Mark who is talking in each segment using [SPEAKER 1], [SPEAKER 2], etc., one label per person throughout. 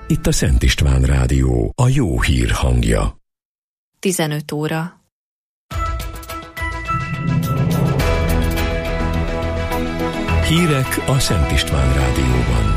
[SPEAKER 1] Itt a Szent István Rádió, a jó hír hangja.
[SPEAKER 2] 15 óra.
[SPEAKER 1] Hírek a Szent István Rádióban.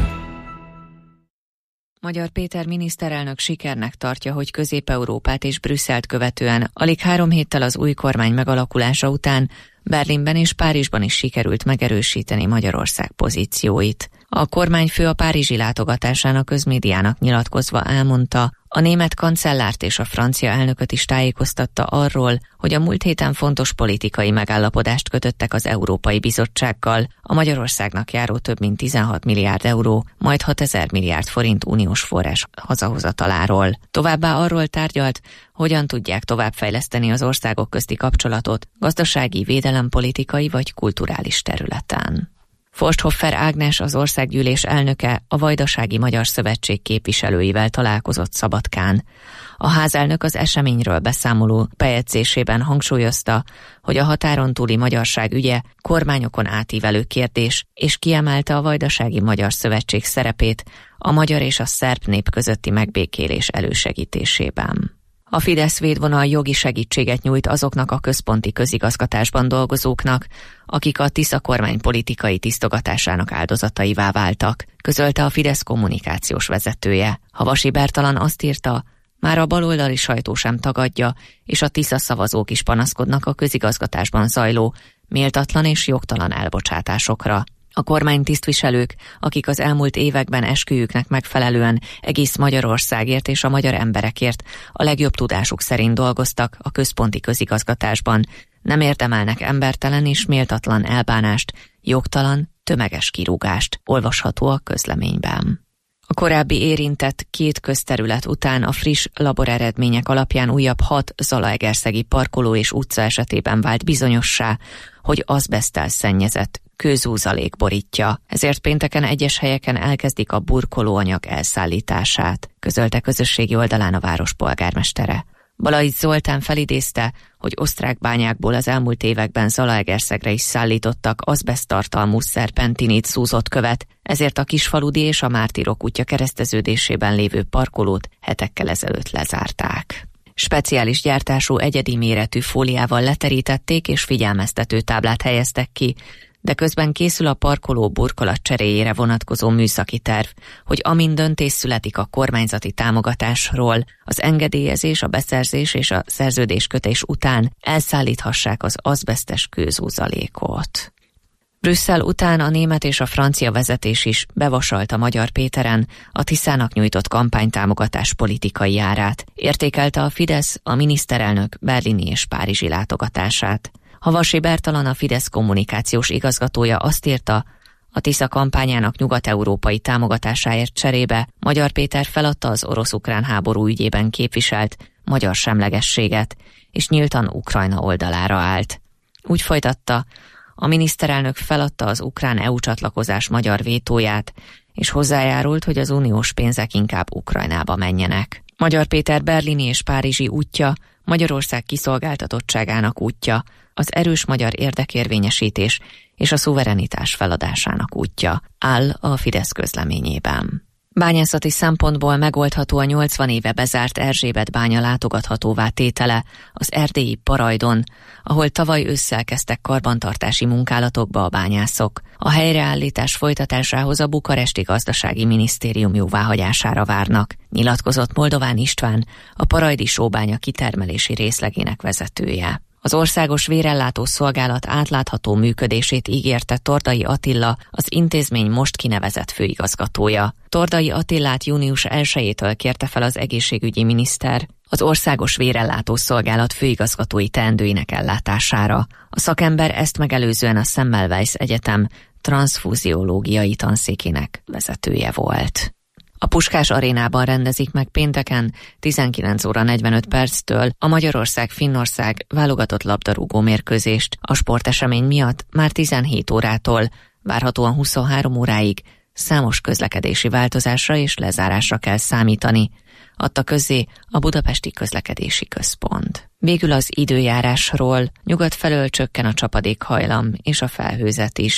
[SPEAKER 2] Magyar Péter miniszterelnök sikernek tartja, hogy Közép-Európát és Brüsszelt követően alig 3 héttel az új kormány megalakulása után Berlinben és Párizsban is sikerült megerősíteni Magyarország pozícióit. A kormányfő a párizsi látogatásán a közmédiának nyilatkozva elmondta, a német kancellárt és a francia elnököt is tájékoztatta arról, hogy a múlt héten fontos politikai megállapodást kötöttek az Európai Bizottsággal, a Magyarországnak járó több mint 16 milliárd euró, majd 6000 milliárd forint uniós forrás hazahozataláról. Továbbá arról tárgyalt, hogyan tudják továbbfejleszteni az országok közti kapcsolatot gazdasági, védelempolitikai vagy kulturális területen. Forsthoffer Ágnes, az országgyűlés elnöke, a Vajdasági Magyar Szövetség képviselőivel találkozott Szabadkán. A házelnök az eseményről beszámoló bejegyzésében hangsúlyozta, hogy a határon túli magyarság ügye kormányokon átívelő kérdés, és kiemelte a Vajdasági Magyar Szövetség szerepét a magyar és a szerb nép közötti megbékélés elősegítésében. A Fidesz védvonal jogi segítséget nyújt azoknak a központi közigazgatásban dolgozóknak, akik a Tisza kormány politikai tisztogatásának áldozataivá váltak, közölte a Fidesz kommunikációs vezetője. Havasi Bertalan azt írta, már a baloldali sajtó sem tagadja, és a Tisza szavazók is panaszkodnak a közigazgatásban zajló, méltatlan és jogtalan elbocsátásokra. A kormány tisztviselők, akik az elmúlt években esküjüknek megfelelően egész Magyarországért és a magyar emberekért a legjobb tudásuk szerint dolgoztak a központi közigazgatásban, nem érdemelnek embertelen és méltatlan elbánást, jogtalan, tömeges kirúgást, olvasható a közleményben. A korábbi érintett 2 közterület után a friss laboreredmények alapján újabb 6 zalaegerszegi parkoló és utca esetében vált bizonyossá, hogy azbeszttel szennyezett kőzúzalék borítja, ezért pénteken egyes helyeken elkezdik a burkolóanyag elszállítását, közölte közösségi oldalán a város polgármestere. Balaics Zoltán felidézte, hogy osztrák bányákból az elmúlt években Zalaegerszegre is szállítottak azbeszttartalmú szerpentinit szúzott követ, ezért a Kisfaludi és a Mártírok útja kereszteződésében lévő parkolót hetekkel ezelőtt lezárták. Speciális gyártású egyedi méretű fóliával leterítették és figyelmeztető táblát helyeztek ki, de közben készül a parkoló burkolat cseréjére vonatkozó műszaki terv, hogy amint döntés születik a kormányzati támogatásról, az engedélyezés, a beszerzés és a szerződéskötés után elszállíthassák az azbesztes kőzúzalékot. Brüsszel után a német és a francia vezetés is bevasalta Magyar Péteren a Tiszának nyújtott kampánytámogatás politikai árát, értékelte a Fidesz a miniszterelnök berlini és párizsi látogatását. Havasi Bertalan, a Fidesz kommunikációs igazgatója azt írta, a Tisza kampányának nyugat-európai támogatásáért cserébe Magyar Péter feladta az orosz-ukrán háború ügyében képviselt magyar semlegességet, és nyíltan Ukrajna oldalára állt. Úgy folytatta, a miniszterelnök feladta az ukrán EU csatlakozás magyar vétóját, és hozzájárult, hogy az uniós pénzek inkább Ukrajnába menjenek. Magyar Péter berlini és párizsi útja Magyarország kiszolgáltatottságának útja, az erős magyar érdekérvényesítés és a szuverenitás feladásának útja, áll a Fidesz közleményében. Bányászati szempontból megoldható a 80 éve bezárt Erzsébet bánya látogathatóvá tétele az erdélyi Parajdon, ahol tavaly ősszel kezdtek karbantartási munkálatokba a bányászok. A helyreállítás folytatásához a bukaresti gazdasági minisztérium jóváhagyására várnak, nyilatkozott Moldován István, a parajdi sóbánya kitermelési részlegének vezetője. Az Országos Vérellátó Szolgálat átlátható működését ígérte Tordai Attila, az intézmény most kinevezett főigazgatója. Tordai Attilát június 1-től kérte fel az egészségügyi miniszter az Országos Vérellátó Szolgálat főigazgatói teendőinek ellátására. A szakember ezt megelőzően a Semmelweis Egyetem transzfúziológiai tanszékének vezetője volt. A Puskás Arénában rendezik meg pénteken 19 óra 45 perctől a Magyarország-Finnország válogatott labdarúgó mérkőzést. A sportesemény miatt már 17 órától, várhatóan 23 óráig számos közlekedési változásra és lezárásra kell számítani, adta közzé a Budapesti Közlekedési Központ. Végül az időjárásról: nyugat felől csökken a csapadékhajlam és a felhőzet is.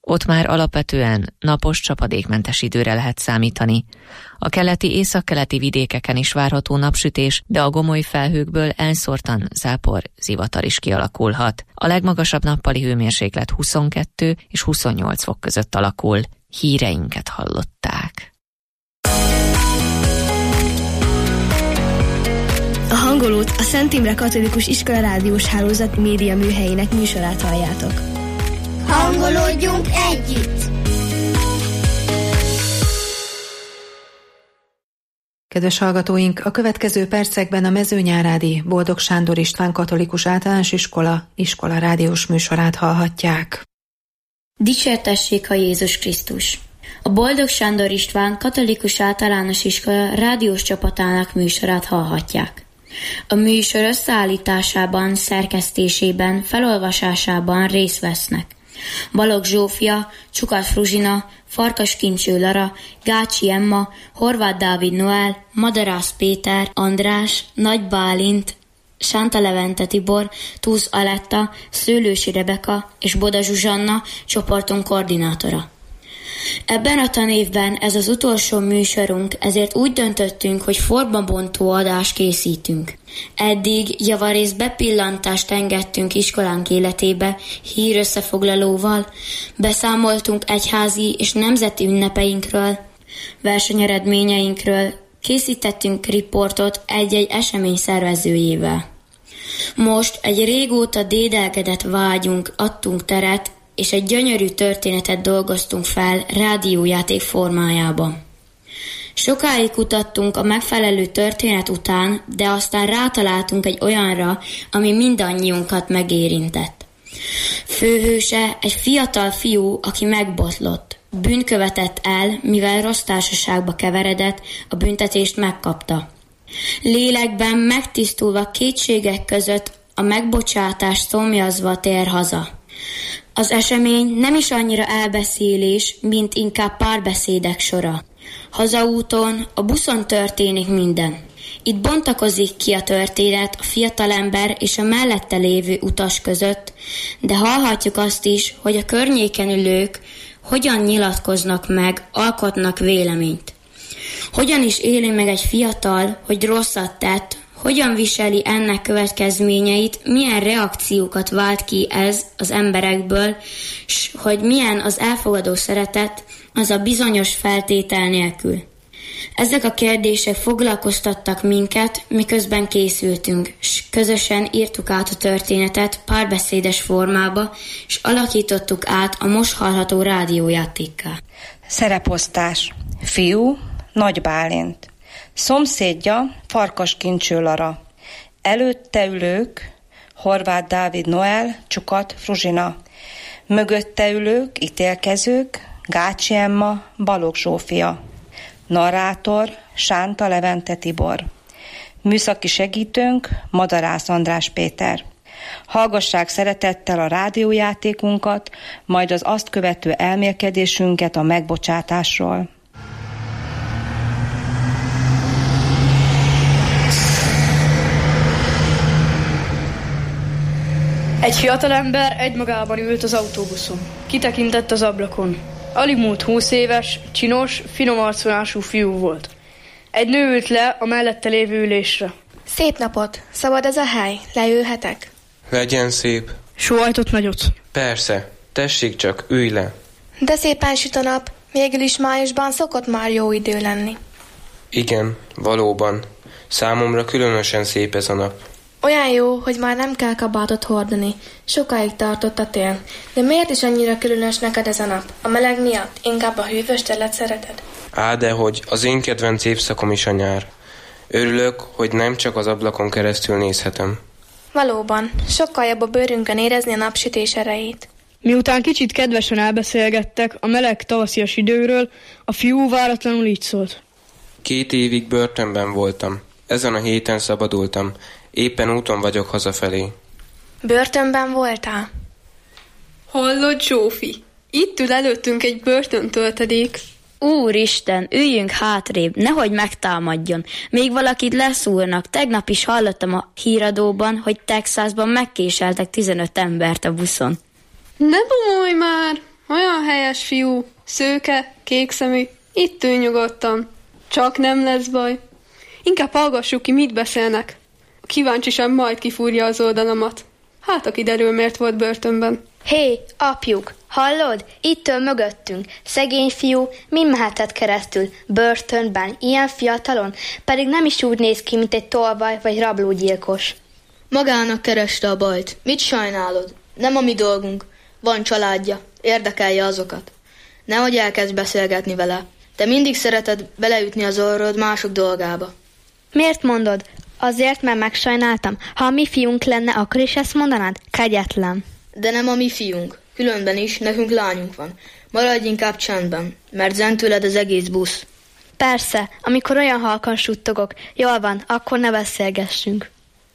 [SPEAKER 2] Ott már alapvetően napos, csapadékmentes időre lehet számítani. A keleti, északkeleti vidékeken is várható napsütés, de a gomoly felhőkből elszórtan zápor, zivatar is kialakulhat. A legmagasabb nappali hőmérséklet 22 és 28 fok között alakul. Híreinket hallották.
[SPEAKER 3] A Hangolót, a Szent Imre Katolikus Iskola rádiós hálózat média műhelyének műsorát halljátok.
[SPEAKER 4] Hangolódjunk együtt!
[SPEAKER 5] Kedves hallgatóink, a következő percekben a Mezőnyárádi Boldog Sándor István Katolikus Általános Iskola rádiós műsorát hallhatják.
[SPEAKER 6] Dicsértessék a Jézus Krisztus! A Boldog Sándor István Katolikus Általános Iskola rádiós csapatának műsorát hallhatják. A műsor összeállításában, szerkesztésében, felolvasásában részt vesznek Balogh Zsófia, Csukat Fruzsina, Farkas Kincső Lara, Gácsi Emma, Horváth Dávid Noel, Madarász Péter, András, Nagy Bálint, Sánta Levente Tibor, Tusz Aletta, Szőlősi Rebeka és Boda Zsuzsanna csoportunk koordinátora. Ebben a tanévben ez az utolsó műsorunk, ezért úgy döntöttünk, hogy formabontó adást készítünk. Eddig javarészt bepillantást engedtünk iskolánk életébe hírösszefoglalóval, beszámoltunk egyházi és nemzeti ünnepeinkről, versenyeredményeinkről, készítettünk riportot egy-egy esemény szervezőjével. Most egy régóta dédelgedett vágyunk adtunk teret, és egy gyönyörű történetet dolgoztunk fel rádiójáték formájában. Sokáig kutattunk a megfelelő történet után, de aztán rátaláltunk egy olyanra, ami mindannyiunkat megérintett. Főhőse egy fiatal fiú, aki megbotlott. Bűnt követett el, mivel rossz társaságba keveredett, a büntetést megkapta. Lélekben megtisztulva kétségek között a megbocsátást szomjazva tér haza. Az esemény nem is annyira elbeszélés, mint inkább párbeszédek sora. Hazaúton, a buszon történik minden. Itt bontakozik ki a történet a fiatalember és a mellette lévő utas között, de hallhatjuk azt is, hogy a környéken ülők hogyan nyilatkoznak meg, alkotnak véleményt. Hogyan is éli meg egy fiatal, hogy rosszat tett, hogyan viseli ennek következményeit, milyen reakciókat vált ki ez az emberekből, s hogy milyen az elfogadó szeretet, az a bizonyos feltétel nélkül. Ezek a kérdések foglalkoztattak minket, miközben készültünk, s közösen írtuk át a történetet párbeszédes formába, és alakítottuk át a most hallható rádiójátékká.
[SPEAKER 7] Szereposztás. Fiú, Nagy Bálint. Szomszédja, Farkas Kincső Lara. Előtte ülők, Horváth Dávid Noel, Csukat Fruzsina. Mögötte ülők, ítélkezők, Gácsi Emma, Balogh Zsófia. Narrátor, Sánta Levente Tibor. Műszaki segítőnk, Madarász András Péter. Hallgassák szeretettel a rádiójátékunkat, majd az azt követő elmélkedésünket a megbocsátásról.
[SPEAKER 8] Egy fiatalember egymagában ült az autóbuszon. Kitekintett az ablakon. Alig múlt 20 éves, csinos, finom arculású fiú volt. Egy nő ült le a mellette lévő ülésre.
[SPEAKER 9] Szép napot! Szabad ez a hely? Leülhetek?
[SPEAKER 10] Legyen szép.
[SPEAKER 8] Sóhajtott nagyot.
[SPEAKER 10] Persze, tessék csak, ülj le.
[SPEAKER 9] De szépen süt a nap. Végül is májusban szokott már jó idő lenni.
[SPEAKER 10] Igen, valóban. Számomra különösen szép ez a nap.
[SPEAKER 9] Olyan jó, hogy már nem kell kabátot hordani. Sokáig tartott a tél. De miért is annyira különös neked ez a nap? A meleg miatt? Inkább a hűvös telet szereted?
[SPEAKER 10] Dehogy, az én kedvenc évszakom is a nyár. Örülök, hogy nem csak az ablakon keresztül nézhetem.
[SPEAKER 9] Valóban, sokkal jobb a bőrünkön érezni a napsütés erejét.
[SPEAKER 8] Miután kicsit kedvesen elbeszélgettek a meleg tavaszias időről, a fiú váratlanul így szólt.
[SPEAKER 10] 2 évig börtönben voltam. Ezen a héten szabadultam. Éppen úton vagyok hazafelé.
[SPEAKER 9] Börtönben voltál?
[SPEAKER 11] Hallod, Zsófi? Itt ül előttünk egy börtöntöltedék.
[SPEAKER 6] Úristen, üljünk hátrébb, nehogy megtámadjon. Még valakit leszúrnak. Tegnap is hallottam a híradóban, hogy Texasban megkéseltek 15 embert a buszon.
[SPEAKER 11] Ne bomolj már! Olyan helyes fiú, szőke, kékszemű, itt ülj nyugodtan. Csak nem lesz baj. Inkább hallgassuk ki, mit beszélnek. A kíváncsiság majd kifúrja az oldalamat. Hát, aki derül, miért volt börtönben.
[SPEAKER 3] Hé, apjuk, hallod? Itt ül mögöttünk. Szegény fiú, min mehetett keresztül? Börtönben, ilyen fiatalon? Pedig nem is úgy néz ki, mint egy tolvaj vagy rablógyilkos.
[SPEAKER 12] Magának kereste a bajt. Mit sajnálod? Nem a mi dolgunk. Van családja. Érdekelje azokat. Nehogy elkezd beszélgetni vele. Te mindig szereted beleütni az orrod mások dolgába.
[SPEAKER 3] Miért mondod? Azért, mert megsajnáltam. Ha a mi fiunk lenne, akkor is ezt mondanád? Kegyetlen.
[SPEAKER 12] De nem a mi fiunk. Különben is nekünk lányunk van. Maradj inkább csendben, mert zen tőled az egész busz.
[SPEAKER 3] Persze, amikor olyan halkan suttogok. Jól van, akkor ne beszélgessünk.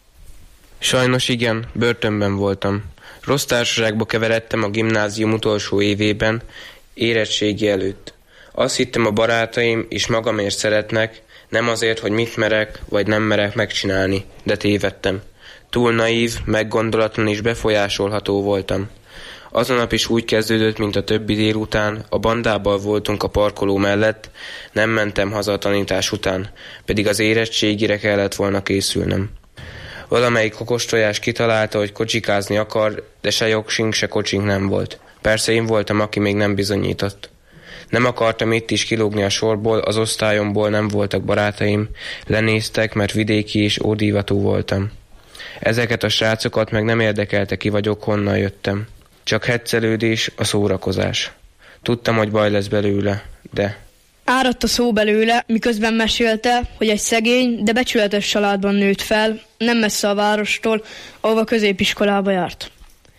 [SPEAKER 10] Sajnos igen, börtönben voltam. Rossz társaságba keveredtem a gimnázium utolsó évében, érettségi előtt. Azt hittem, a barátaim is magamért szeretnek, nem azért, hogy mit merek, vagy nem merek megcsinálni, de tévedtem. Túl naív, meggondolatlan és befolyásolható voltam. Azon nap is úgy kezdődött, mint a többi délután, a bandával voltunk a parkoló mellett, nem mentem haza a tanítás után, pedig az érettségire kellett volna készülnem. Valamelyik okostojás kitalálta, hogy kocsikázni akar, de se jogsink, se kocsink nem volt. Persze én voltam, aki még nem bizonyított. Nem akartam itt is kilógni a sorból, az osztályomból nem voltak barátaim, lenéztek, mert vidéki és ódívatú voltam. Ezeket a srácokat meg nem érdekelte, ki vagyok, honnan jöttem. Csak heccelődés, a szórakozás. Tudtam, hogy baj lesz belőle, de...
[SPEAKER 8] Áradt a szó belőle, miközben mesélte, hogy egy szegény, de becsületes családban nőtt fel, nem messze a várostól, ahova középiskolába járt.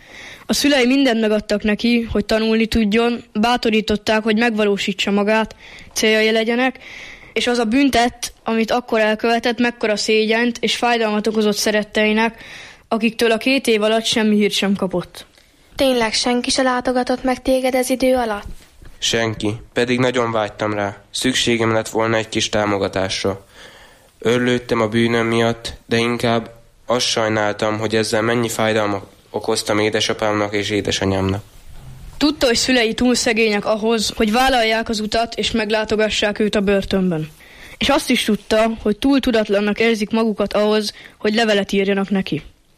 [SPEAKER 8] A szülei mindent megadtak neki, hogy tanulni tudjon, bátorították, hogy megvalósítsa magát, céljai legyenek, és az a büntet, amit akkor elkövetett, mekkora szégyent és fájdalmat okozott szeretteinek, akiktől a 2 év alatt semmi hírt sem kapott.
[SPEAKER 9] Tényleg senki se látogatott meg téged ez idő alatt?
[SPEAKER 10] Senki, pedig nagyon vágytam rá. Szükségem lett volna egy kis támogatásra. Örlődtem a bűnöm miatt, de inkább azt sajnáltam, hogy ezzel mennyi fájdalmat okoztam édesapámnak és édesanyámnak.
[SPEAKER 8] Tudta, hogy szülei túl szegények ahhoz, hogy vállalják az utat és meglátogassák őt a börtönben. És azt is tudta, hogy túl tudatlannak érzik magukat ahhoz, hogy levelet írjanak neki.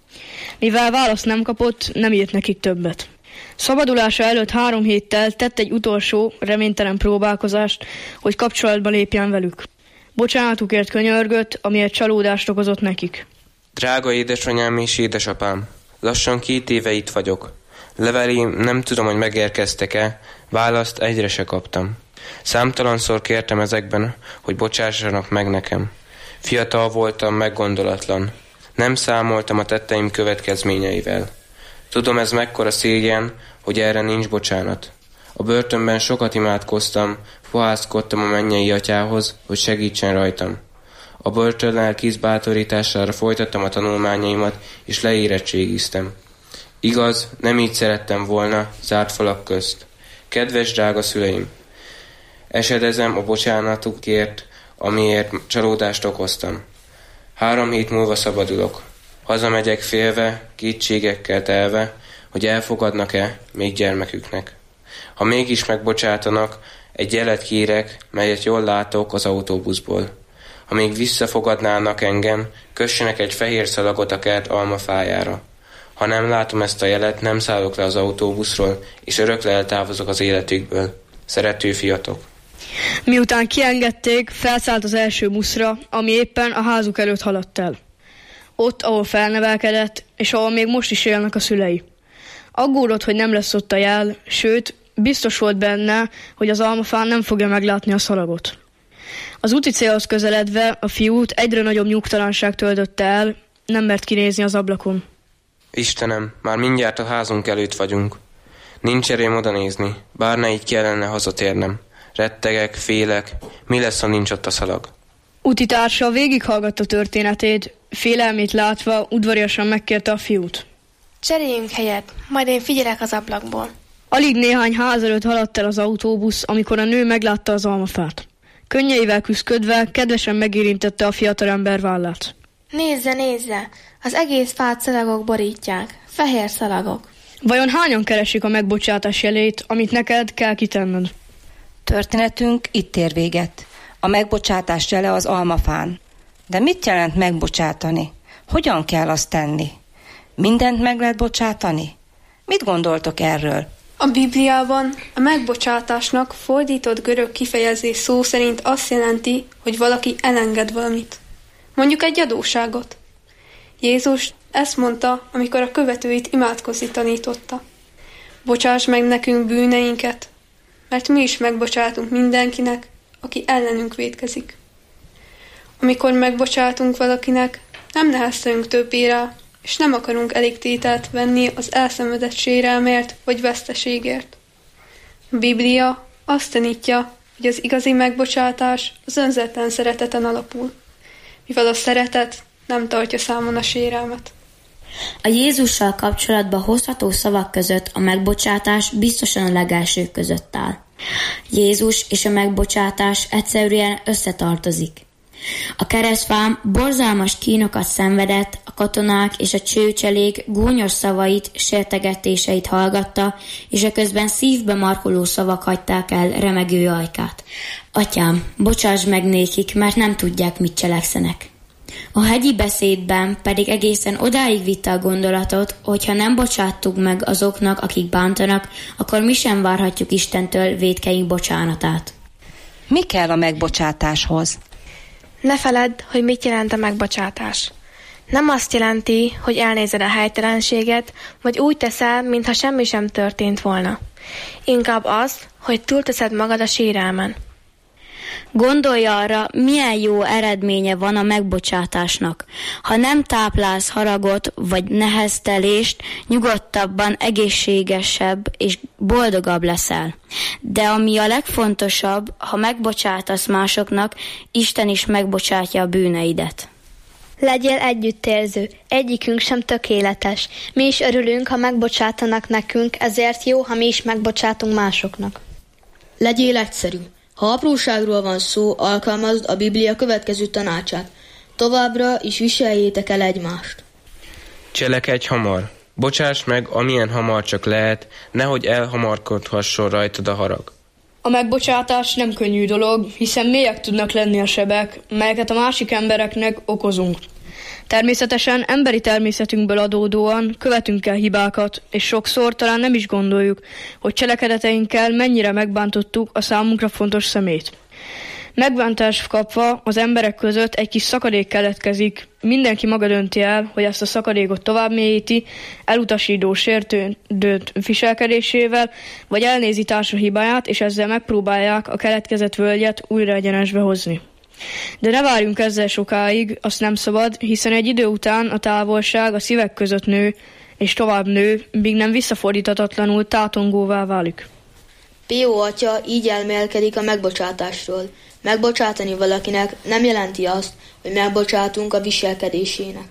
[SPEAKER 8] Mivel választ nem kapott, nem írt nekik többet. Szabadulása előtt 3 héttel tett egy utolsó, reménytelen próbálkozást, hogy kapcsolatba lépjen velük. Bocsánatukért könyörgött, amiért csalódást okozott nekik.
[SPEAKER 10] Drága édesanyám és édesapám, lassan 2 éve itt vagyok. Levelém nem tudom, hogy megérkeztek-e, választ egyre se kaptam. Számtalanszor kértem ezekben, hogy bocsássanak meg nekem. Fiatal voltam, meggondolatlan. Nem számoltam a tetteim következményeivel. Tudom, ez mekkora szégyen, hogy erre nincs bocsánat. A börtönben sokat imádkoztam, fohászkodtam a mennyei atyához, hogy segítsen rajtam. A börtönlelkész bátorítására folytattam a tanulmányaimat, és leérettségiztem. Igaz, nem így szerettem volna, zárt falak közt. Kedves drága szüleim, esedezem a bocsánatukért, amiért csalódást okoztam. 3 hét múlva szabadulok. Hazamegyek félve, kétségekkel telve, hogy elfogadnak-e még gyermeküknek. Ha mégis megbocsátanak, egy jelet kérek, melyet jól látok az autóbuszból. Ha még visszafogadnának engem, kössenek egy fehér szalagot a kert almafájára. Ha nem látom ezt a jelet, nem szállok le az autóbuszról, és örökre eltávozok az életükből. Szerető fiatok.
[SPEAKER 8] Miután kiengedték, felszállt az első buszra, ami éppen a házuk előtt haladt el. Ott, ahol felnevelkedett, és ahol még most is élnek a szülei. Aggódott, hogy nem lesz ott a jel, sőt, biztos volt benne, hogy az almafán nem fogja meglátni a szalagot. Az úti célhoz közeledve a fiút egyre nagyobb nyugtalanság töltötte el, nem mert kinézni az ablakon.
[SPEAKER 10] Istenem, már mindjárt a házunk előtt vagyunk. Nincs erőm odanézni, bár ne így kellene hazatérnem. Rettegek, félek, mi lesz, ha nincs ott a szalag?
[SPEAKER 8] Útitársa végighallgatta történetét, félelmét látva udvariasan megkérte a fiút.
[SPEAKER 9] Cseréljünk helyet, majd én figyelek az ablakból.
[SPEAKER 8] Alig néhány ház előtt haladt el az autóbusz, amikor a nő meglátta az almafát. Könnyeivel küszködve kedvesen megérintette a fiatalember vállát.
[SPEAKER 9] Nézze, nézze! Az egész fát szalagok borítják. Fehér szalagok.
[SPEAKER 8] Vajon hányan keresik a megbocsátás jelét, amit neked kell kitenned?
[SPEAKER 7] Történetünk itt ér véget. A megbocsátás jele az almafán. De mit jelent megbocsátani? Hogyan kell azt tenni? Mindent meg lehet bocsátani? Mit gondoltok erről?
[SPEAKER 11] A Bibliában a megbocsátásnak fordított görög kifejezés szó szerint azt jelenti, hogy valaki elenged valamit. Mondjuk egy adósságot. Jézus ezt mondta, amikor a követőit imádkozni tanította. Bocsáss meg nekünk bűneinket, mert mi is megbocsátunk mindenkinek, aki ellenünk vétkezik. Amikor megbocsátunk valakinek, nem neheztelünk többé rá, és nem akarunk elég tételt venni az elszenvedett sérelmért vagy veszteségért. A Biblia azt tanítja, hogy az igazi megbocsátás az önzetlen szereteten alapul, mivel a szeretet nem tartja számon a sérelmet.
[SPEAKER 6] A Jézussal kapcsolatban hozható szavak között a megbocsátás biztosan a legelsők között áll. Jézus és a megbocsátás egyszerűen összetartozik. A keresztfám borzalmas kínokat szenvedett, a katonák és a csőcselék gúnyos szavait, sértegetéseit hallgatta, és eközben szívbe markoló szavak hagyták el remegő ajkát. Atyám, bocsáss meg nékik, mert nem tudják, mit cselekszenek. A hegyi beszédben pedig egészen odáig vitte a gondolatot, hogy ha nem bocsáttuk meg azoknak, akik bántanak, akkor mi sem várhatjuk Istentől vétkeink bocsánatát.
[SPEAKER 7] Mi kell a megbocsátáshoz?
[SPEAKER 9] Ne feledd, hogy mit jelent a megbocsátás. Nem azt jelenti, hogy elnézed a helytelenséget, vagy úgy teszel, mintha semmi sem történt volna. Inkább az, hogy túlteszed magad a sérelmen.
[SPEAKER 6] Gondolj arra, milyen jó eredménye van a megbocsátásnak. Ha nem táplálsz haragot vagy neheztelést, nyugodtabban, egészségesebb és boldogabb leszel. De ami a legfontosabb, ha megbocsátasz másoknak, Isten is megbocsátja a bűneidet.
[SPEAKER 3] Legyél együttérző, egyikünk sem tökéletes. Mi is örülünk, ha megbocsátanak nekünk, ezért jó, ha mi is megbocsátunk másoknak.
[SPEAKER 12] Legyél egyszerű. Ha apróságról van szó, alkalmazd a Biblia következő tanácsát. Továbbra is viseljétek el egymást.
[SPEAKER 10] Cselekedj hamar. Bocsáss meg, amilyen hamar csak lehet, nehogy elhamarkodhasson rajtad a harag.
[SPEAKER 8] A megbocsátás nem könnyű dolog, hiszen mélyek tudnak lenni a sebek, melyeket a másik embereknek okozunk. Természetesen emberi természetünkből adódóan követünk el hibákat, és sokszor talán nem is gondoljuk, hogy cselekedeteinkkel mennyire megbántottuk a számunkra fontos szemét. Megbántást kapva az emberek között egy kis szakadék keletkezik, mindenki maga dönti el, hogy ezt a szakadékot tovább mélyíti, elutasító sértődött viselkedésével, vagy elnézi társa hibáját, és ezzel megpróbálják a keletkezett völgyet újra egyenesbe hozni. De ne várjunk ezzel sokáig, azt nem szabad, hiszen egy idő után a távolság a szívek között nő, és tovább nő, míg nem visszafordíthatatlanul tátongóvá válik.
[SPEAKER 12] Pió atya így elmélkedik a megbocsátásról. Megbocsátani valakinek nem jelenti azt, hogy megbocsátunk a viselkedésének.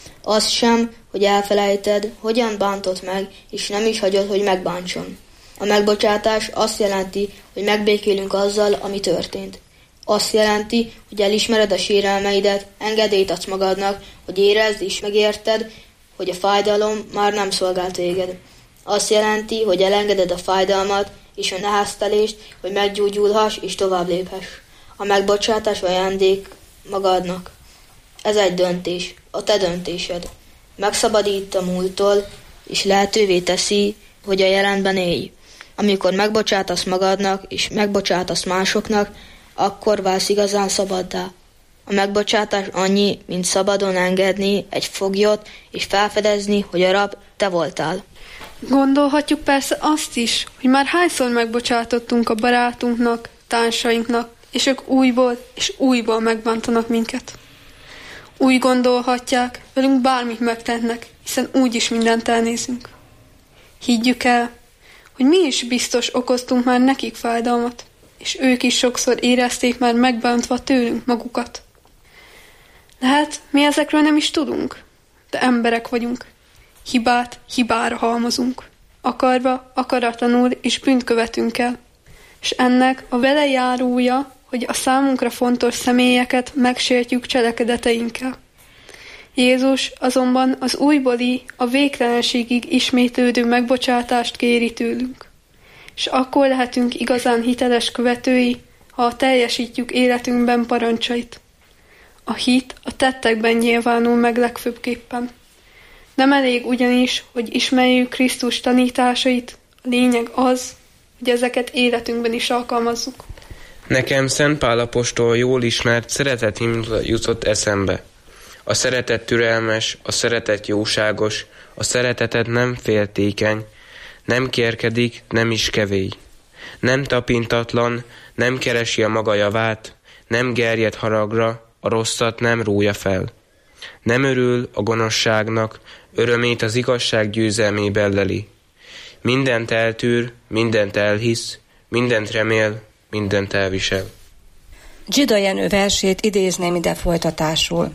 [SPEAKER 12] Az sem, hogy elfelejted, hogyan bántott meg, és nem is hagyod, hogy megbántson. A megbocsátás azt jelenti, hogy megbékélünk azzal, ami történt. Azt jelenti, hogy elismered a sérelmeidet, engedélyt adsz magadnak, hogy érezd és megérted, hogy a fájdalom már nem szolgál téged. Azt jelenti, hogy elengeded a fájdalmat és a neheztelést, hogy meggyógyulhass és tovább léphess. A megbocsátás ajándék magadnak. Ez egy döntés, a te döntésed. Megszabadít a múlttól, és lehetővé teszi, hogy a jelenben élj. Amikor megbocsátasz magadnak, és megbocsátasz másoknak, akkor válsz igazán szabaddá. A megbocsátás annyi, mint szabadon engedni egy foglyot, és felfedezni, hogy a rab te voltál.
[SPEAKER 11] Gondolhatjuk persze azt is, hogy már hányszor megbocsátottunk a barátunknak, társainknak, és ők újból és újból megbántanak minket. Úgy gondolhatják, velünk bármit megtennek, hiszen úgyis mindent elnézünk. Higgyük el, hogy mi is biztos okoztunk már nekik fájdalmat, és ők is sokszor érezték már megbántva tőlünk magukat. Lehet, mi ezekről nem is tudunk, de emberek vagyunk. Hibát hibára halmozunk. Akarva, akaratlanul és bűnt követünk el. És ennek a velejárója, hogy a számunkra fontos személyeket megsértjük cselekedeteinkkel. Jézus azonban az újbóli, a végtelenségig ismétlődő megbocsátást kéri tőlünk. És akkor lehetünk igazán hiteles követői, ha teljesítjük életünkben parancsait. A hit a tettekben nyilvánul meg legfőbbképpen. Nem elég ugyanis, hogy ismerjük Krisztus tanításait, a lényeg az, hogy ezeket életünkben is alkalmazzuk.
[SPEAKER 10] Nekem Szent Pál apostol jól ismert szeretet jutott eszembe. A szeretet türelmes, a szeretet jóságos, a szeretetet nem féltékeny, nem kérkedik, nem is kevély. Nem tapintatlan, nem keresi a maga javát, nem gerjed haragra, a rosszat nem rója fel. Nem örül a gonoszságnak, örömét az igazság győzelmében leli. Mindent eltűr, mindent elhisz, mindent remél, mindent elvisel.
[SPEAKER 7] Dzsida Jenő versét idézném ide folytatásul.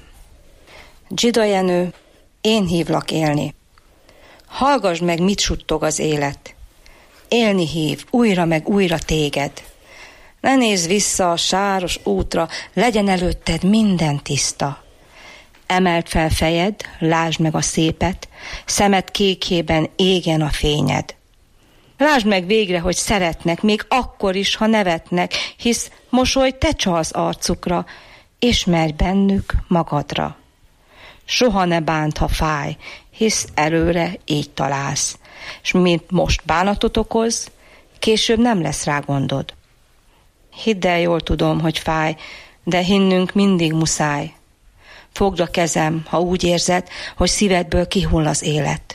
[SPEAKER 7] Dzsida Jenő, én hívlak élni. Hallgasd meg, mit suttog az élet. Élni hív, újra meg újra téged. Ne nézz vissza a sáros útra, legyen előtted minden tiszta. Emeld fel fejed, lásd meg a szépet, szemed kékjében égjen a fényed. Lásd meg végre, hogy szeretnek, még akkor is, ha nevetnek, hisz mosoly te csalsz arcukra, és merj bennük magadra. Soha ne bánt, ha fáj, hisz előre így találsz, és mint most bánatot okoz, később nem lesz rá gondod. Hidd el, jól tudom, hogy fáj, de hinnünk mindig muszáj. Fogd a kezem, ha úgy érzed, hogy szívedből kihull az élet.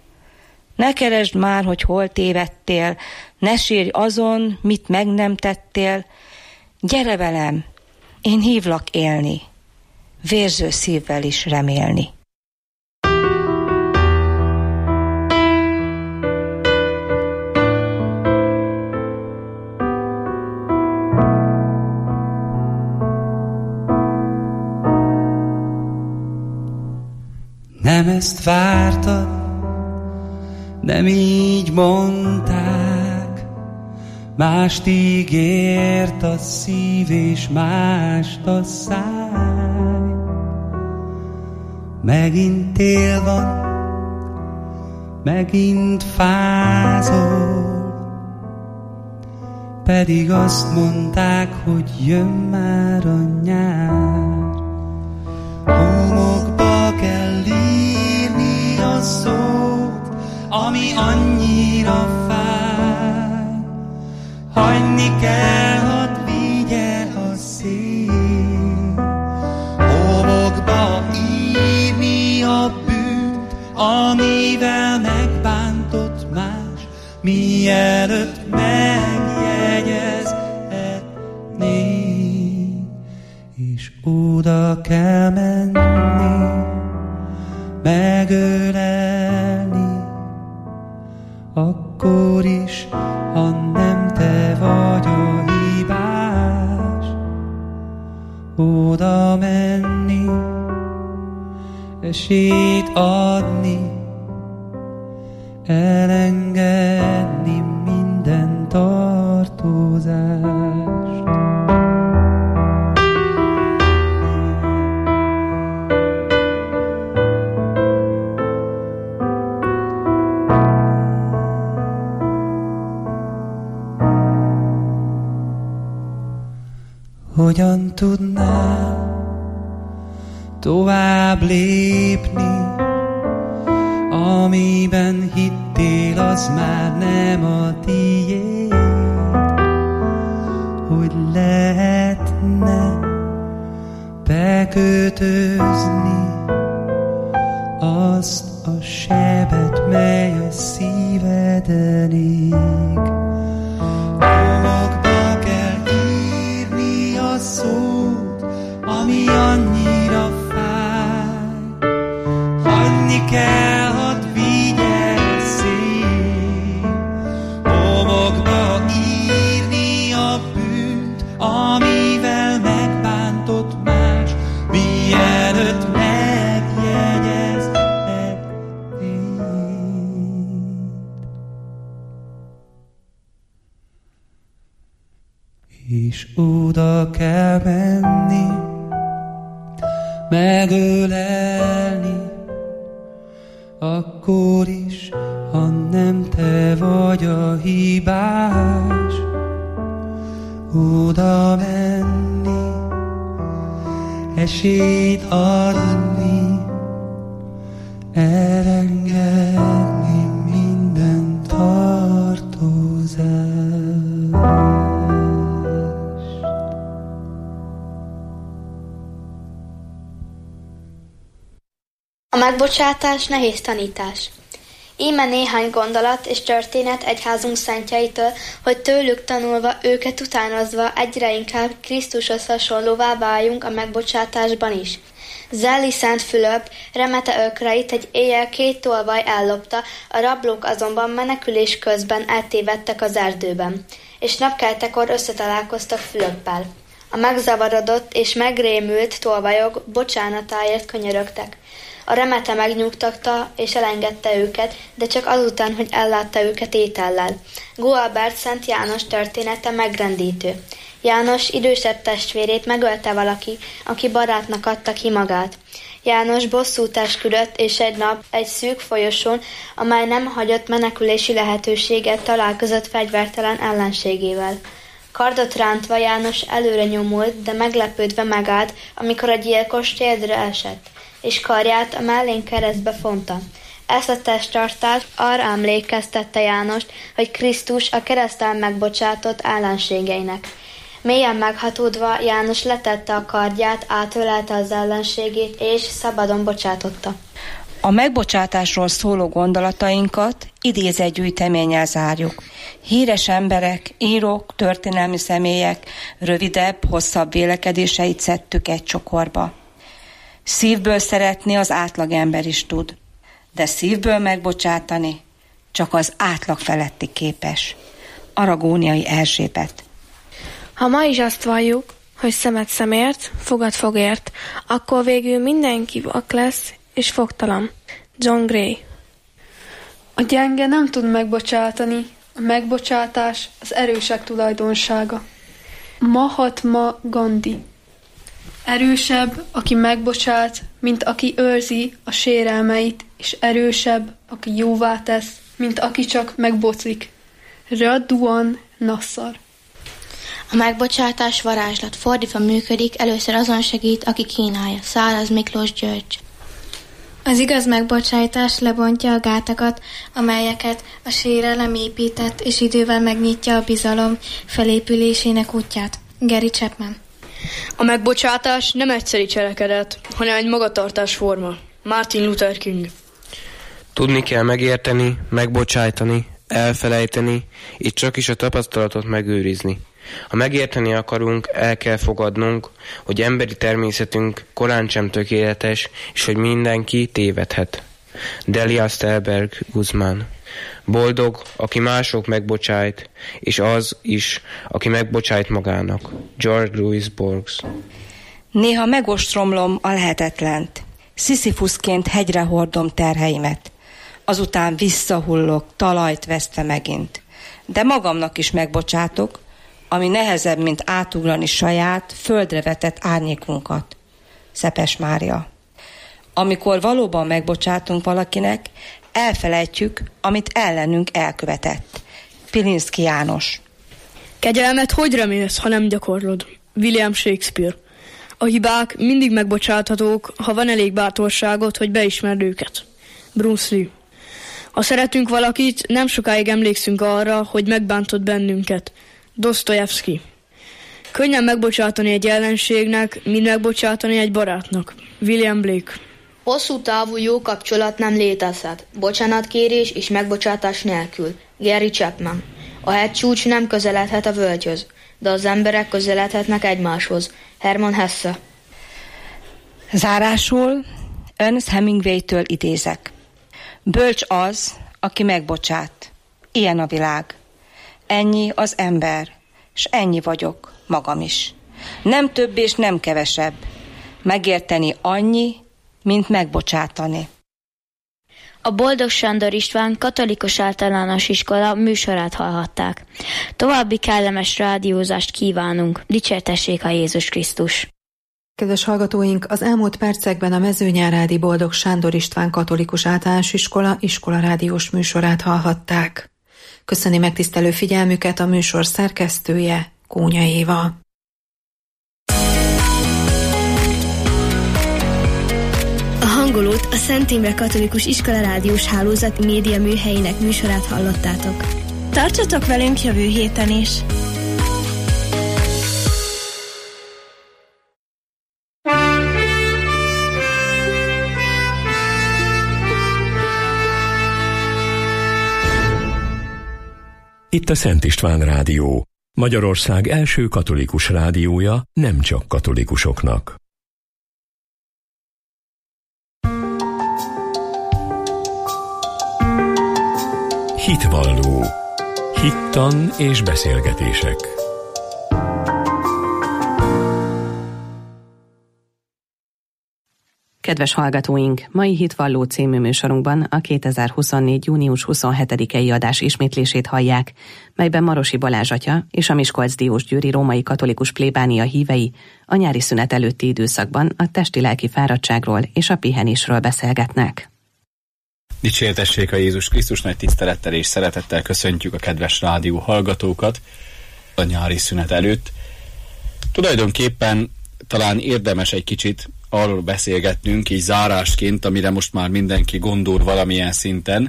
[SPEAKER 7] Ne keresd már, hogy hol tévedtél, ne sírj azon, mit meg nem tettél. Gyere velem, én hívlak élni, vérző szívvel is remélni.
[SPEAKER 13] Nem ezt vártad, nem így mondták, mást ígért a szív és mást a száj. Megint tél van, megint fázol, pedig azt mondták, hogy jön már a nyár. Homokba kell írni a szót, ami annyira fáj. Hagyni kell, hadd vigye a szél. Homokba írni a bűnt, amivel megbántott más, mielőtt megjegyezhetné. És oda kell menni, megölelni, akkor is, ha nem te vagy a hibás. Oda menni, esélyt adni, elengedni minden tartozást. Hogyan tudnál tovább lépni, amiben hittél, az már nem a tiéd? Hogy lehetne bekötözni azt a sebet, mely a szíveden ég? Homokba kell írni a szót, ami annyira fáj. Hagyni kell, hadd vigye a szél. Homokba írni a bűnt, amivel megbántott más, mielőtt megjegyezhetnéd. És oda kell menni, megölelni, akkor is, ha nem te vagy a hibás. Oda menni, esélyt adni, elengedni minden tartozást.
[SPEAKER 3] A megbocsátás nehéz tanítás. Íme néhány gondolat és történet egyházunk szentjeitől, hogy tőlük tanulva, őket utánozva egyre inkább Krisztushoz hasonlóvá váljunk a megbocsátásban is. Zelli Szent Fülöp remete ökreit egy éjjel 2 tolvaj ellopta, a rablók azonban menekülés közben eltévedtek az erdőben, és napkeltekor összetalálkoztak Fülöppel. A megzavarodott és megrémült tolvajok bocsánatáért könyörögtek. A remete megnyugtatta és elengedte őket, de csak azután, hogy ellátta őket étellel. Gualbert Szent János története megrendítő. János idősebb testvérét megölte valaki, aki barátnak adta ki magát. János bosszút esküdött, és egy nap egy szűk folyosón, amely nem hagyott menekülési lehetőséget, találkozott fegyvertelen ellenségével. Kardot rántva János előre nyomult, de meglepődve megállt, amikor a gyilkos térdre esett, és karját a mellén keresztbe fonta. Ezt a testtartást arra emlékeztette Jánost, hogy Krisztus a kereszten megbocsátott ellenségeinek. Mélyen meghatódva János letette a kardját, átölelte az ellenségét, és szabadon bocsátotta.
[SPEAKER 7] A megbocsátásról szóló gondolatainkat idézetgyűjteménnyel zárjuk. Híres emberek, írók, történelmi személyek rövidebb, hosszabb vélekedéseit szedtük egy csokorba. Szívből szeretni az átlagember is tud, de szívből megbocsátani csak az átlag feletti képes. Aragóniai Erzsébet.
[SPEAKER 9] Ha ma is azt valljuk, hogy szemet szemért, fogad fogért, akkor végül mindenki vak lesz és fogtalan. John Gray.
[SPEAKER 11] A gyenge nem tud megbocsátani, a megbocsátás az erősek tulajdonsága. Mahatma Gandhi. Erősebb, aki megbocsát, mint aki őrzi a sérelmeit, és erősebb, aki jóvá tesz, mint aki csak megboclik. Raduan Nassar.
[SPEAKER 14] A megbocsátás varázslat, fordítva működik, először azon segít, aki kínálja. Száraz Miklós György.
[SPEAKER 15] Az igaz megbocsátás lebontja a gátakat, amelyeket a sérelem épített, és idővel megnyitja a bizalom felépülésének útját. Gary Chapman.
[SPEAKER 8] A megbocsátás nem egyszeri cselekedet, hanem egy magatartás forma. Martin Luther King.
[SPEAKER 10] Tudni kell megérteni, megbocsájtani, elfelejteni, így csak is a tapasztalatot megőrizni. Ha megérteni akarunk, el kell fogadnunk, hogy emberi természetünk korán sem tökéletes, és hogy mindenki tévedhet. Delia Stelberg Guzmán. Boldog, aki mások megbocsájt, és az is, aki megbocsájt magának. George Louis Borges.
[SPEAKER 7] Néha megostromlom a lehetetlent. Sziszifusként hegyre hordom terheimet. Azután visszahullok, talajt vesztve megint. De magamnak is megbocsátok, ami nehezebb, mint átugrani saját, földre vetett árnyékunkat. Szepes Mária. Amikor valóban megbocsátunk valakinek, elfelejtjük, amit ellenünk elkövetett. Pilinszky János.
[SPEAKER 8] Kegyelmet hogy remélsz, ha nem gyakorlod? William Shakespeare. A hibák mindig megbocsáthatók, ha van elég bátorságot, hogy beismerd őket. Bruce Lee. Ha szeretünk valakit, nem sokáig emlékszünk arra, hogy megbántott bennünket. Dostoyevsky. Könnyen megbocsátani egy ellenségnek, mint megbocsátani egy barátnak. William Blake.
[SPEAKER 12] Hosszú távú jó kapcsolat nem létezhet. Bocsánatkérés és megbocsátás nélkül. Gary Chapman. A hegycsúcs nem közeledhet a völgyhöz, de az emberek közeledhetnek egymáshoz. Hermann Hesse.
[SPEAKER 7] Zárásul Ernest Hemingway-től idézek. Bölcs az, aki megbocsát. Ilyen a világ. Ennyi az ember, és ennyi vagyok magam is. Nem több és nem kevesebb. Megérteni annyi, mint megbocsátani.
[SPEAKER 6] A Boldog Sándor István Katolikus Általános Iskola műsorát hallhatták. További kellemes rádiózást kívánunk. Dicsértessék a Jézus Krisztus!
[SPEAKER 5] Kedves hallgatóink, az elmúlt percekben a Mezőnyárádi Boldog Sándor István Katolikus Általános Iskola rádiós műsorát hallhatták. Köszöni megtisztelő figyelmüket a műsor szerkesztője, Kónya Éva.
[SPEAKER 16] A hangolót a Szent Imre Katolikus Iskola rádiós hálózat média műhelyének műsorát hallottátok.
[SPEAKER 15] Tartsatok velünk jövő héten is!
[SPEAKER 1] Itt a Szent István Rádió, Magyarország első katolikus rádiója nem csak katolikusoknak. Hitvalló. Hittan és beszélgetések.
[SPEAKER 2] Kedves hallgatóink, mai Hitvalló című műsorunkban a 2024. június 27-i adás ismétlését hallják, melyben Marosi Balázs atya és a Miskolc-Diósgyőri római katolikus plébánia hívei a nyári szünet előtti időszakban a testi-lelki fáradtságról és a pihenésről beszélgetnek.
[SPEAKER 17] Dicsértessék a Jézus Krisztus, nagy tisztelettel és szeretettel köszöntjük a kedves rádió hallgatókat a nyári szünet előtt. Tulajdonképpen talán érdemes egy kicsit arról beszélgetnünk, így zárásként, amire most már mindenki gondol valamilyen szinten,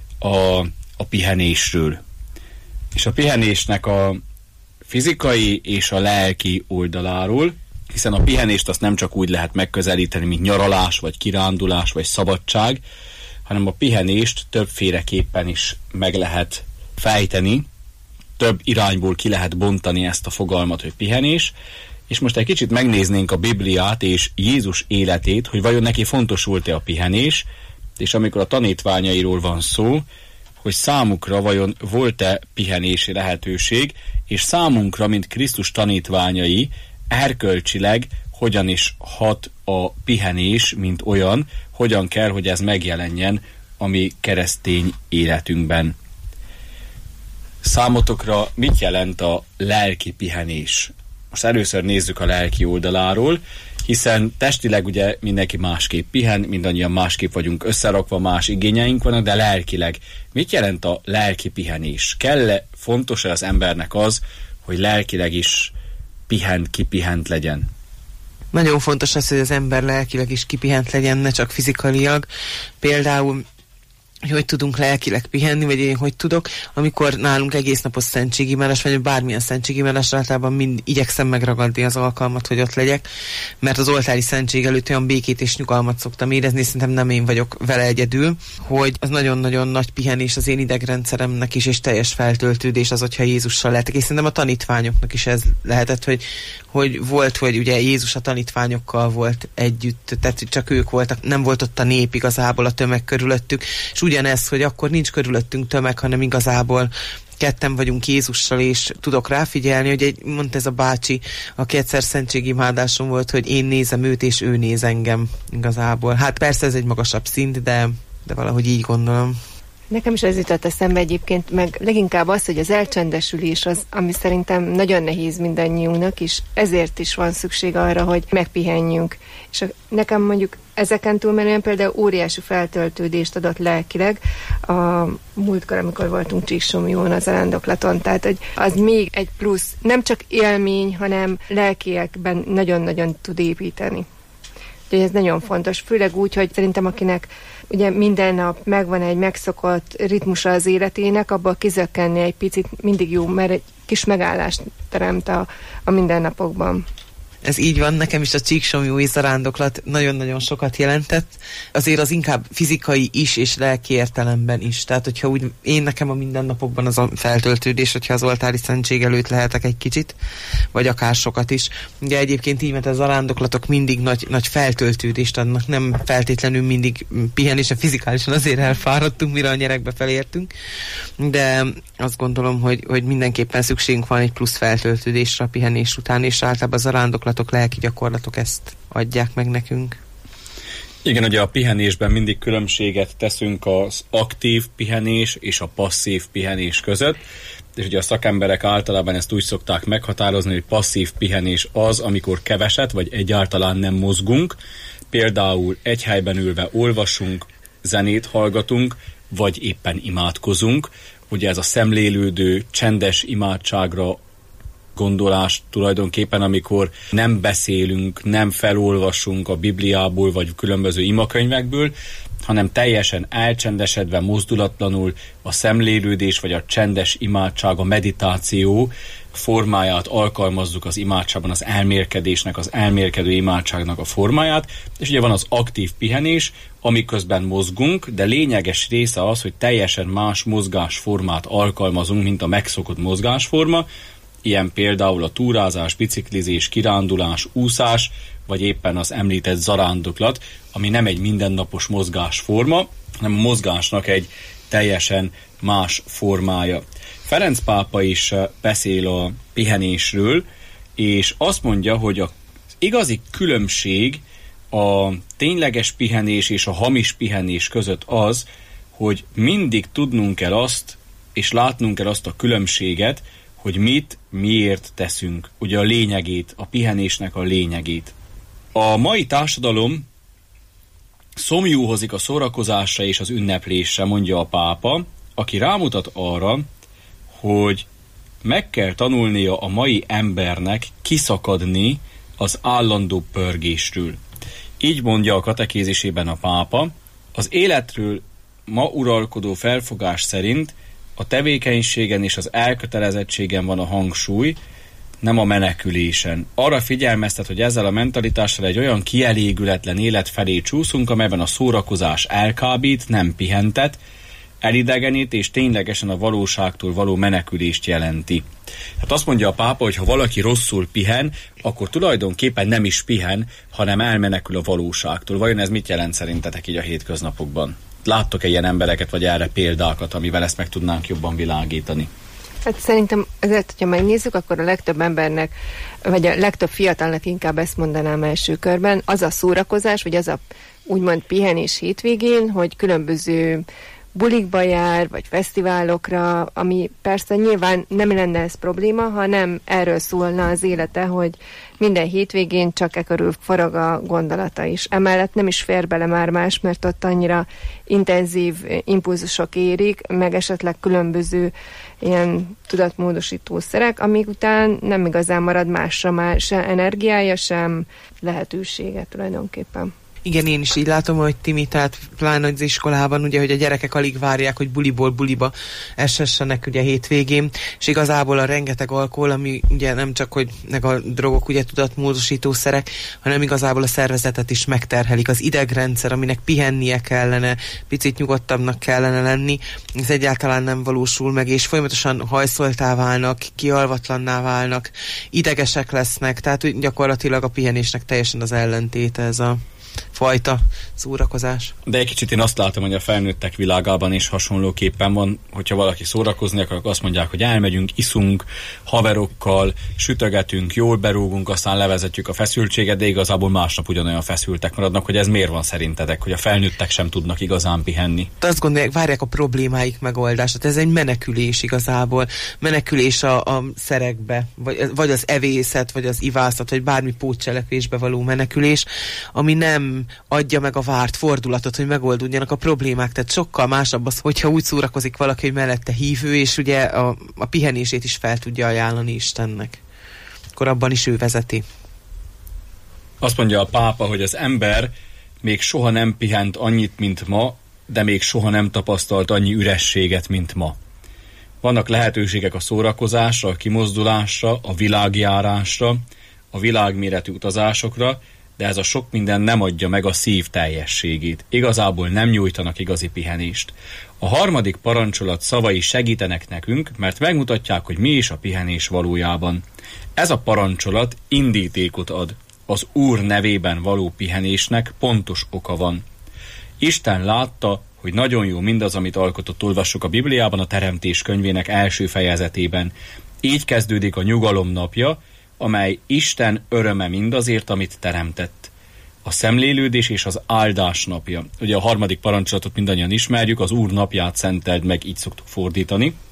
[SPEAKER 17] a pihenésről. És a pihenésnek a fizikai és a lelki oldaláról, hiszen a pihenést azt nem csak úgy lehet megközelíteni, mint nyaralás, vagy kirándulás, vagy szabadság, hanem a pihenést többféleképpen is meg lehet fejteni, több irányból ki lehet bontani ezt a fogalmat, hogy pihenés, és most egy kicsit megnéznénk a Bibliát és Jézus életét, hogy vajon neki fontos volt-e a pihenés, és amikor a tanítványairól van szó, hogy számukra vajon volt-e pihenési lehetőség, és számunkra, mint Krisztus tanítványai, erkölcsileg hogyan is hat a pihenés, mint olyan, hogyan kell, hogy ez megjelenjen a mi keresztény életünkben. Számotokra mit jelent a lelki pihenés? Most először nézzük a lelki oldaláról, hiszen testileg ugye mindenki másképp pihen, mindannyian másképp vagyunk összerakva, más igényeink vannak, de lelkileg mit jelent a lelki pihenés? Kell-e, fontos-e az embernek az, hogy lelkileg is kipihent legyen?
[SPEAKER 18] Nagyon fontos az, hogy az ember lelkileg is kipihent legyen, ne csak fizikailag. Például hogy tudunk lelkileg pihenni, vagy én hogy tudok, amikor nálunk egész napos szentségimádás, vagy bármilyen szentségimádás, általában mind igyekszem megragadni az alkalmat, hogy ott legyek, mert az oltári szentség előtt olyan békét és nyugalmat szoktam érezni, szerintem nem én vagyok vele egyedül, hogy az nagyon-nagyon nagy pihenés az én idegrendszeremnek is, és teljes feltöltődés az, hogyha Jézussal lehetek, és szerintem a tanítványoknak is ez lehetett, hogy volt, hogy ugye Jézus a tanítványokkal volt együtt, tehát csak ők voltak, nem volt ott a nép igazából, a tömeg körülöttük, és ugyanez, hogy akkor nincs körülöttünk tömeg, hanem igazából ketten vagyunk Jézussal, és tudok ráfigyelni, hogy mondta ez a bácsi, aki egyszer szentségimádáson volt, hogy én nézem őt, és ő néz engem igazából. Hát persze ez egy magasabb szint, de valahogy így gondolom.
[SPEAKER 19] Nekem is ez jutott eszembe egyébként, meg leginkább az, hogy az elcsendesülés az, ami szerintem nagyon nehéz mindannyiunknak, és ezért is van szükség arra, hogy megpihenjünk. És nekem mondjuk ezeken túlmenően például óriási feltöltődést adott lelkileg a múltkor, amikor voltunk Csíksomjón az zarándoklaton, tehát hogy az még egy plusz, nem csak élmény, hanem lelkiekben nagyon-nagyon tud építeni. Úgyhogy ez nagyon fontos, főleg úgy, hogy szerintem akinek ugye minden nap megvan egy megszokott ritmusa az életének, abból kizökkenni egy picit mindig jó, mert egy kis megállást teremt a mindennapokban.
[SPEAKER 18] Ez így van, nekem is a csíksomjói zarándoklat nagyon-nagyon sokat jelentett. Azért az inkább fizikai is, és lelki értelemben is. Tehát, hogyha úgy nekem a mindennapokban az a feltöltődés, hogyha az oltári szentség előtt lehetek egy kicsit, vagy akár sokat is. Ugye egyébként így, mert a zarándoklatok mindig nagy feltöltődést adnak, nem feltétlenül mindig pihenésen, fizikálisan azért elfáradtunk, mire a nyerekbe felértünk, de azt gondolom, hogy mindenképpen szükségünk van egy plusz feltöltődésre a pihenés után, és általában a zarándoklatok, lelki gyakorlatok ezt adják meg nekünk.
[SPEAKER 17] Igen, ugye a pihenésben mindig különbséget teszünk az aktív pihenés és a passzív pihenés között. és ugye a szakemberek általában ezt úgy szokták meghatározni, hogy passzív pihenés az, amikor keveset vagy egyáltalán nem mozgunk, például egy helyben ülve olvasunk, zenét hallgatunk, vagy éppen imádkozunk. Ugye ez a szemlélődő, csendes imádságra gondolás tulajdonképpen, amikor nem beszélünk, nem felolvasunk a Bibliából, vagy különböző imakönyvekből, hanem teljesen elcsendesedve, mozdulatlanul a szemlélődés, vagy a csendes imádság, a meditáció formáját alkalmazzuk az imádságban, az elmélkedésnek, az elmélkedő imádságnak a formáját, és ugye van az aktív pihenés, amiközben mozgunk, de lényeges része az, hogy teljesen más mozgásformát alkalmazunk, mint a megszokott mozgásforma, ilyen például a túrázás, biciklizés, kirándulás, úszás, vagy éppen az említett zarándoklat, ami nem egy mindennapos mozgásforma, hanem a mozgásnak egy teljesen más formája. Ferenc pápa is beszél a pihenésről, és azt mondja, hogy az igazi különbség a tényleges pihenés és a hamis pihenés között az, hogy mindig tudnunk kell azt, és látnunk kell azt a különbséget, hogy mit, miért teszünk. Ugye a lényegét, a pihenésnek a lényegét. A mai társadalom szomjúhozik a szórakozásra és az ünneplésre, mondja a pápa, aki rámutat arra, hogy meg kell tanulnia a mai embernek kiszakadni az állandó pörgésről. Így mondja a katekézisében a pápa, az életről ma uralkodó felfogás szerint a tevékenységen és az elkötelezettségen van a hangsúly, nem a menekülésen. Arra figyelmeztet, hogy ezzel a mentalitással egy olyan kielégületlen élet felé csúszunk, amelyben a szórakozás elkábít, nem pihentet, elidegenít és ténylegesen a valóságtól való menekülést jelenti. Hát azt mondja a pápa, hogy ha valaki rosszul pihen, akkor tulajdonképpen nem is pihen, hanem elmenekül a valóságtól. Vajon ez mit jelent szerintetek így a hétköznapokban? Láttok-e ilyen embereket, vagy erre példákat, amivel ezt meg tudnánk jobban világítani?
[SPEAKER 19] Hát szerintem ezért, hogyha megnézzük, akkor a legtöbb embernek, vagy a legtöbb fiatalnak inkább ezt mondanám első körben, az a szórakozás, vagy az a úgymond pihenés hétvégén, hogy különböző bulikba jár, vagy fesztiválokra, ami persze nyilván nem lenne ez probléma, ha nem erről szólna az élete, hogy minden hétvégén csak e körül forog a gondolata is. Emellett nem is fér bele már más, mert ott annyira intenzív impulzusok érik, meg esetleg különböző ilyen tudatmódosító szerek, amik után nem igazán marad másra már se energiája, sem lehetősége tulajdonképpen.
[SPEAKER 18] Igen, én is így látom, hogy Timi, tehát pláne az iskolában, ugye, hogy a gyerekek alig várják, hogy buliból buliba essessenek ugye hétvégén, és igazából a rengeteg alkohol, ami ugye nem csak, hogy meg a drogok, ugye tudatmódosítószerek, hanem igazából a szervezetet is megterhelik. Az idegrendszer, aminek pihennie kellene, picit nyugodtabbnak kellene lenni, ez egyáltalán nem valósul meg, és folyamatosan hajszoltá válnak, kialvatlanná válnak, idegesek lesznek, tehát gyakorlatilag a pihenésnek teljesen az ellentéte ez a fajta szórakozás.
[SPEAKER 17] De egy kicsit én azt látom, hogy a felnőttek világában is hasonlóképpen van, hogyha valaki szórakozni akar, akkor azt mondják, hogy elmegyünk, iszunk, haverokkal, sütögetünk, jól berúgunk, aztán levezetjük a feszültséget, de igazából másnap ugyanolyan feszültek maradnak, hogy ez miért van szerintetek, hogy a felnőttek sem tudnak igazán pihenni?
[SPEAKER 18] De azt gondolják, várják a problémáik megoldását. Ez egy menekülés igazából. Menekülés a szerekbe, vagy az evészet, vagy az ivászat, vagy bármi pótcselekvésbe való menekülés, ami nem adja meg a várt fordulatot, hogy megoldódjanak a problémák. Tehát sokkal másabb az, hogyha úgy szórakozik valaki, hogy mellette hívő, és ugye a pihenését is fel tudja ajánlani Istennek. Akkor abban is ő vezeti.
[SPEAKER 17] Azt mondja a pápa, hogy az ember még soha nem pihent annyit, mint ma, de még soha nem tapasztalt annyi ürességet, mint ma. Vannak lehetőségek a szórakozásra, a kimozdulásra, a világjárásra, a világméretű utazásokra, de ez a sok minden nem adja meg a szív teljességét. Igazából nem nyújtanak igazi pihenést. A harmadik parancsolat szavai segítenek nekünk, mert megmutatják, hogy mi is a pihenés valójában. Ez a parancsolat indítékot ad. Az Úr nevében való pihenésnek pontos oka van. Isten látta, hogy nagyon jó mindaz, amit alkotott, olvassuk a Bibliában, a Teremtés könyvének első fejezetében. Így kezdődik a nyugalom napja, amely Isten öröme mindazért, amit teremtett. A szemlélődés és az áldás napja. Ugye a harmadik parancsolatot mindannyian ismerjük, az Úr napját szenteld meg, így szoktuk fordítani.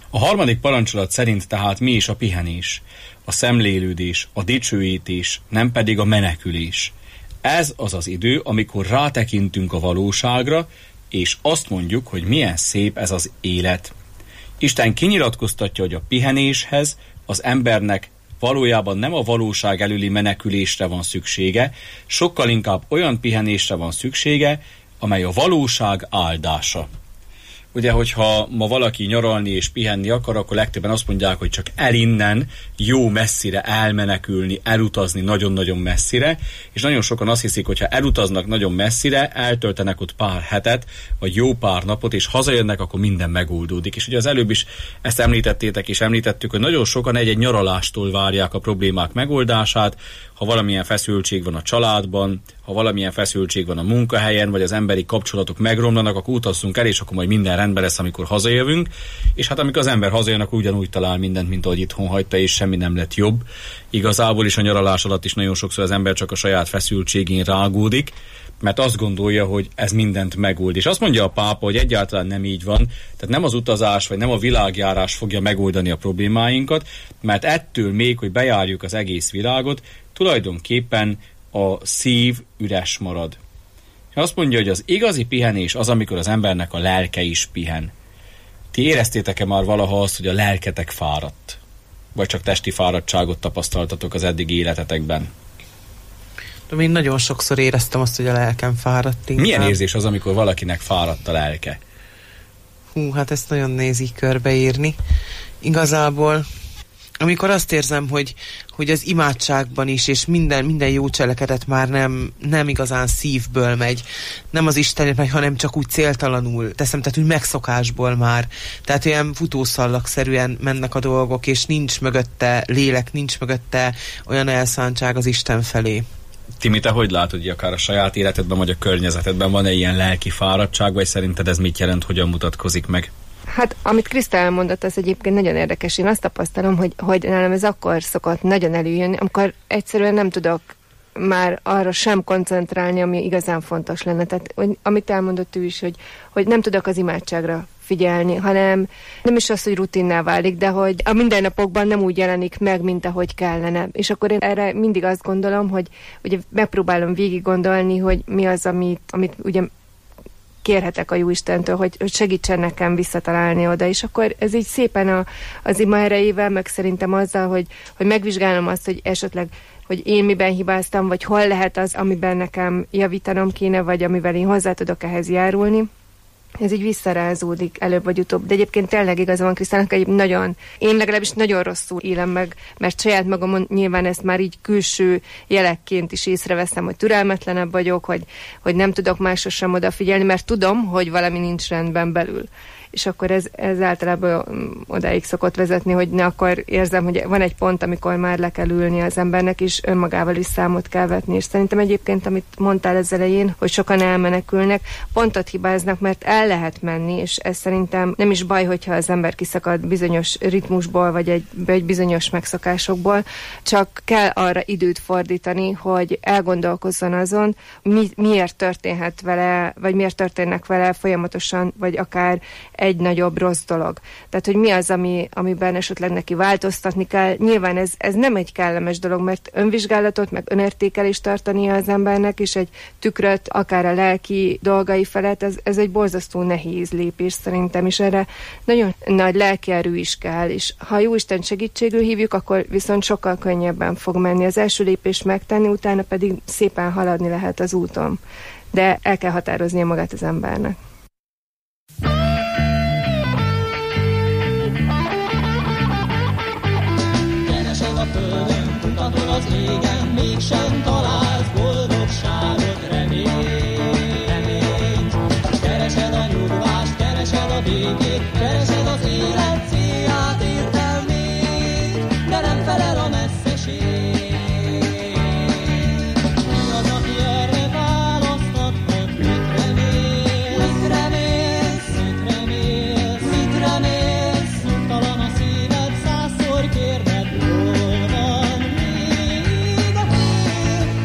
[SPEAKER 17] A harmadik parancsolat szerint tehát mi is a pihenés, a szemlélődés, a dicsőítés, nem pedig a menekülés. Ez az az idő, amikor rátekintünk a valóságra, és azt mondjuk, hogy milyen szép ez az élet. Isten kinyilatkoztatja, hogy a pihenéshez az embernek valójában nem a valóság előli menekülésre van szüksége, sokkal inkább olyan pihenésre van szüksége, amely a valóság áldása. Ugye, hogyha ma valaki nyaralni és pihenni akar, akkor legtöbben azt mondják, hogy csak innen jó messzire elmenekülni, elutazni nagyon-nagyon messzire, és nagyon sokan azt hiszik, hogy ha elutaznak nagyon messzire, eltöltenek ott pár hetet, vagy jó pár napot, és hazajönnek, akkor minden megoldódik. És ugye az előbb is ezt említettétek, és említettük, hogy nagyon sokan egy-egy nyaralástól várják a problémák megoldását, ha valamilyen feszültség van a családban, ha valamilyen feszültség van a munkahelyen, vagy az emberi kapcsolatok megromlanak, akkor utazzunk el, és akkor majd minden rendben lesz, amikor hazajövünk. És hát amikor az ember hazajön, akkor ugyanúgy talál mindent, mint ahogy itthon hagyta, és semmi nem lett jobb. Igazából is a nyaralás alatt is nagyon sokszor az ember csak a saját feszültségén rágódik, mert azt gondolja, hogy ez mindent megold. És azt mondja a pápa, hogy egyáltalán nem így van, tehát nem az utazás, vagy nem a világjárás fogja megoldani a problémáinkat, mert ettől még, hogy bejárjuk az egész világot, tulajdonképpen a szív üres marad. És azt mondja, hogy az igazi pihenés az, amikor az embernek a lelke is pihen. Ti éreztétek-e már valaha azt, hogy a lelketek fáradt? Vagy csak testi fáradtságot tapasztaltatok az eddigi életetekben?
[SPEAKER 18] De én nagyon sokszor éreztem azt, hogy a lelkem fáradt. Inkább.
[SPEAKER 17] Milyen érzés az, amikor valakinek fáradt a lelke?
[SPEAKER 18] Hát ezt nagyon nehéz így körbeírni. Igazából, amikor azt érzem, hogy az imádságban is, és minden jó cselekedet már nem igazán szívből megy, nem az Istenért megy, hanem csak úgy céltalanul teszem, tehát úgy megszokásból már. Tehát olyan futószallagszerűen mennek a dolgok, és nincs mögötte lélek, nincs mögötte olyan elszántság az Isten felé.
[SPEAKER 17] Timi, te hogy látod, hogy akár a saját életedben, vagy a környezetedben van-e ilyen lelki fáradtság, vagy szerinted ez mit jelent, hogyan mutatkozik meg?
[SPEAKER 19] Hát, amit Kriszta elmondott, az egyébként nagyon érdekes. Én azt tapasztalom, hogy nálam ez akkor szokott nagyon előjönni, amikor egyszerűen nem tudok már arra sem koncentrálni, ami igazán fontos lenne. Tehát, amit elmondott ő is, hogy nem tudok az imádságra figyelni, hanem nem is az, hogy rutinná válik, de hogy a mindennapokban nem úgy jelenik meg, mint ahogy kellene. És akkor én erre mindig azt gondolom, hogy ugye megpróbálom végig gondolni, hogy mi az, amit ugye kérhetek a Jóistentől, hogy segítsen nekem visszatalálni oda, és akkor ez így szépen az ima erejével, meg szerintem azzal, hogy megvizsgálom azt, hogy esetleg, hogy én miben hibáztam, vagy hol lehet az, amiben nekem javítanom kéne, vagy amivel én hozzá tudok ehhez járulni. Ez így visszarázódik előbb vagy utóbb. De egyébként tényleg igaza van Krisztának, hogy én legalábbis nagyon rosszul élem meg, mert saját magamon nyilván ezt már így külső jelekként is észreveszem, hogy türelmetlenebb vagyok, hogy nem tudok másra sem odafigyelni, mert tudom, hogy valami nincs rendben belül. És akkor ez általában odáig szokott vezetni, hogy akkor érzem, hogy van egy pont, amikor már le kell ülni az embernek, és önmagával is számot kell vetni. És szerintem egyébként, amit mondtál az elején, hogy sokan elmenekülnek, pontot hibáznak, mert el lehet menni, és ez szerintem nem is baj, hogyha az ember kiszakad bizonyos ritmusból, vagy egy bizonyos megszokásokból, csak kell arra időt fordítani, hogy elgondolkozzon azon, miért történhet vele, vagy miért történnek vele folyamatosan, vagy akár egy nagyobb rossz dolog. Tehát, hogy mi az, amiben esetleg neki változtatni kell. Nyilván ez nem egy kellemes dolog, mert önvizsgálatot, meg önértékelést tartania az embernek, és egy tükröt, akár a lelki dolgai felett, ez egy borzasztó nehéz lépés szerintem, és erre nagyon nagy lelkierő is kell, és ha Jóisten segítségül hívjuk, akkor viszont sokkal könnyebben fog menni. Az első lépést megtenni, utána pedig szépen haladni lehet az úton. De el kell határoznia magát az embernek.
[SPEAKER 20] Az égen mégsem találsz boldogságot, reményt. Keresed a nyugvást, keresed a békét, keresed az élet célját, értelmét, de nem felel a messzeség. Mi az, aki erre választhatod? Mit remélsz? Mit remélsz? Mit remélsz? Mit remélsz? Nyugtalan a szíved, 100-szor kérded, hol van?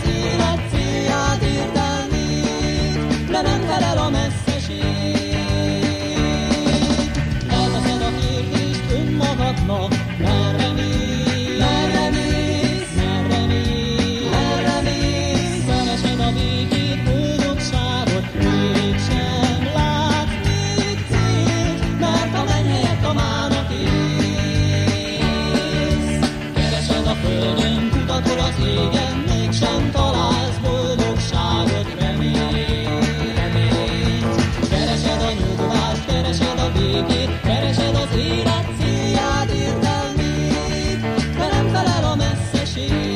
[SPEAKER 20] élet célját értelmét, de nem felel a messzeség. Felteszed a kérdést önmagadnak, merre mész, merre mész, merre mész, merre mész. Keresed a végét, boldogságot, mégsem látsz még célt, mert a menny helyett a mának ész. Keresed a földön, kutatod az égen, mégsem találsz boldogságot, reményt. Keresed a nyugvást, keresed a végét, keresed az élet célját, értelmét, de nem felel a messzeség.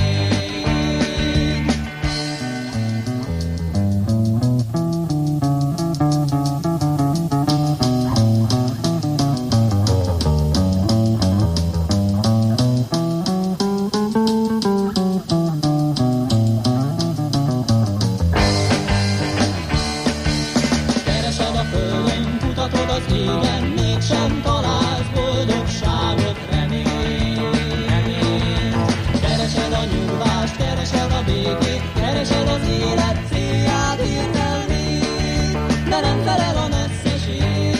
[SPEAKER 20] Keresed a földön, kutatod az égen, mégsem találsz boldogságot, reményt. Keresed a nyugvást, keresed a végét, keresed az élet célját, értelmét, de nem felel a messzeség.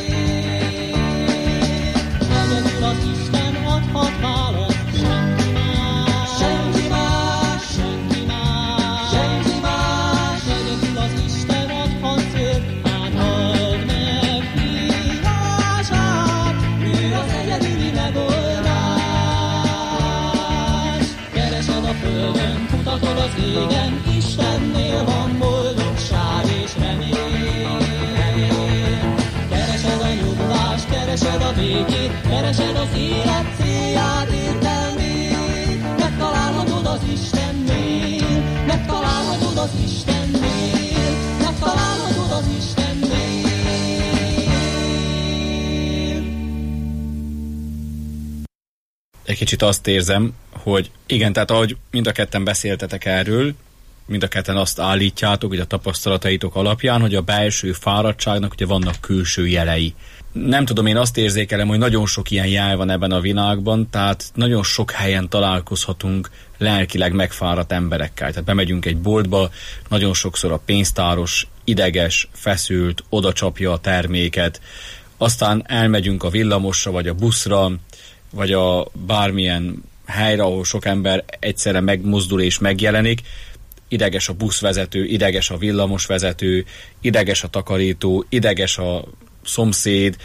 [SPEAKER 20] Egyedül az Isten adhat választ, senki más, senki más, senki más, senki más. Egyedül az Isten adhat célt, hát halld meg hívását, ő az egyedüli megoldás. Keresed a földön, kutatod az égen, Istennél van boldogság és remény. Keresed a nyugvást, keresed a végét, keresed az élet célját, értelmét, megtalálhatod az Istennél, megtalálhatod az Istennél, megtalálhatod az Istennél.
[SPEAKER 17] Egy kicsit azt érzem, hogy igen, tehát ahogy mind a ketten beszéltetek erről, mind a ketten azt állítjátok, hogy a tapasztalataitok alapján, hogy a belső fáradtságnak ugye vannak külső jelei. Nem tudom, én azt érzékelem, hogy nagyon sok ilyen jel van ebben a világban, tehát nagyon sok helyen találkozhatunk lelkileg megfáradt emberekkel. Tehát bemegyünk egy boltba, nagyon sokszor a pénztáros ideges, feszült, odacsapja a terméket, aztán elmegyünk a villamosra, vagy a buszra, vagy a bármilyen helyre, ahol sok ember egyszerre megmozdul és megjelenik, ideges a buszvezető, ideges a villamosvezető, ideges a takarító, ideges a szomszéd,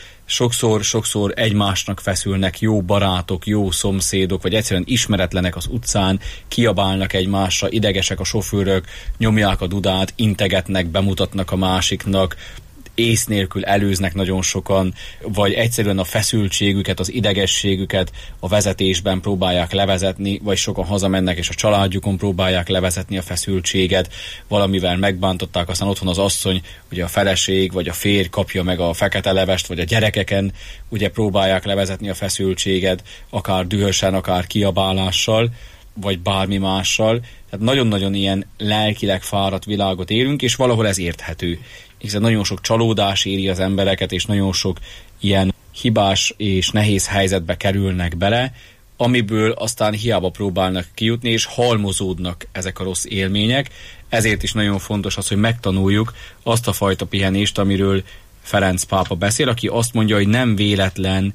[SPEAKER 17] sokszor egymásnak feszülnek jó barátok, jó szomszédok, vagy egyszerűen ismeretlenek az utcán, kiabálnak egymásra, idegesek a sofőrök, nyomják a dudát, integetnek, bemutatnak a másiknak, ész nélkül előznek nagyon sokan, vagy egyszerűen a feszültségüket, az idegességüket a vezetésben próbálják levezetni, vagy sokan hazamennek és a családjukon próbálják levezetni a feszültséget, valamivel megbántották, aztán otthon az asszony, ugye a feleség, vagy a férj kapja meg a fekete levest, vagy a gyerekeken ugye próbálják levezetni a feszültséget, akár dühösen, akár kiabálással, vagy bármi mással. Tehát nagyon-nagyon ilyen lelkileg fáradt világot élünk, és valahol ez érthető. Hiszen nagyon sok csalódás éri az embereket, és nagyon sok ilyen hibás és nehéz helyzetbe kerülnek bele, amiből aztán hiába próbálnak kijutni, és halmozódnak ezek a rossz élmények. Ezért is nagyon fontos az, hogy megtanuljuk azt a fajta pihenést, amiről Ferenc pápa beszél, aki azt mondja, hogy nem véletlen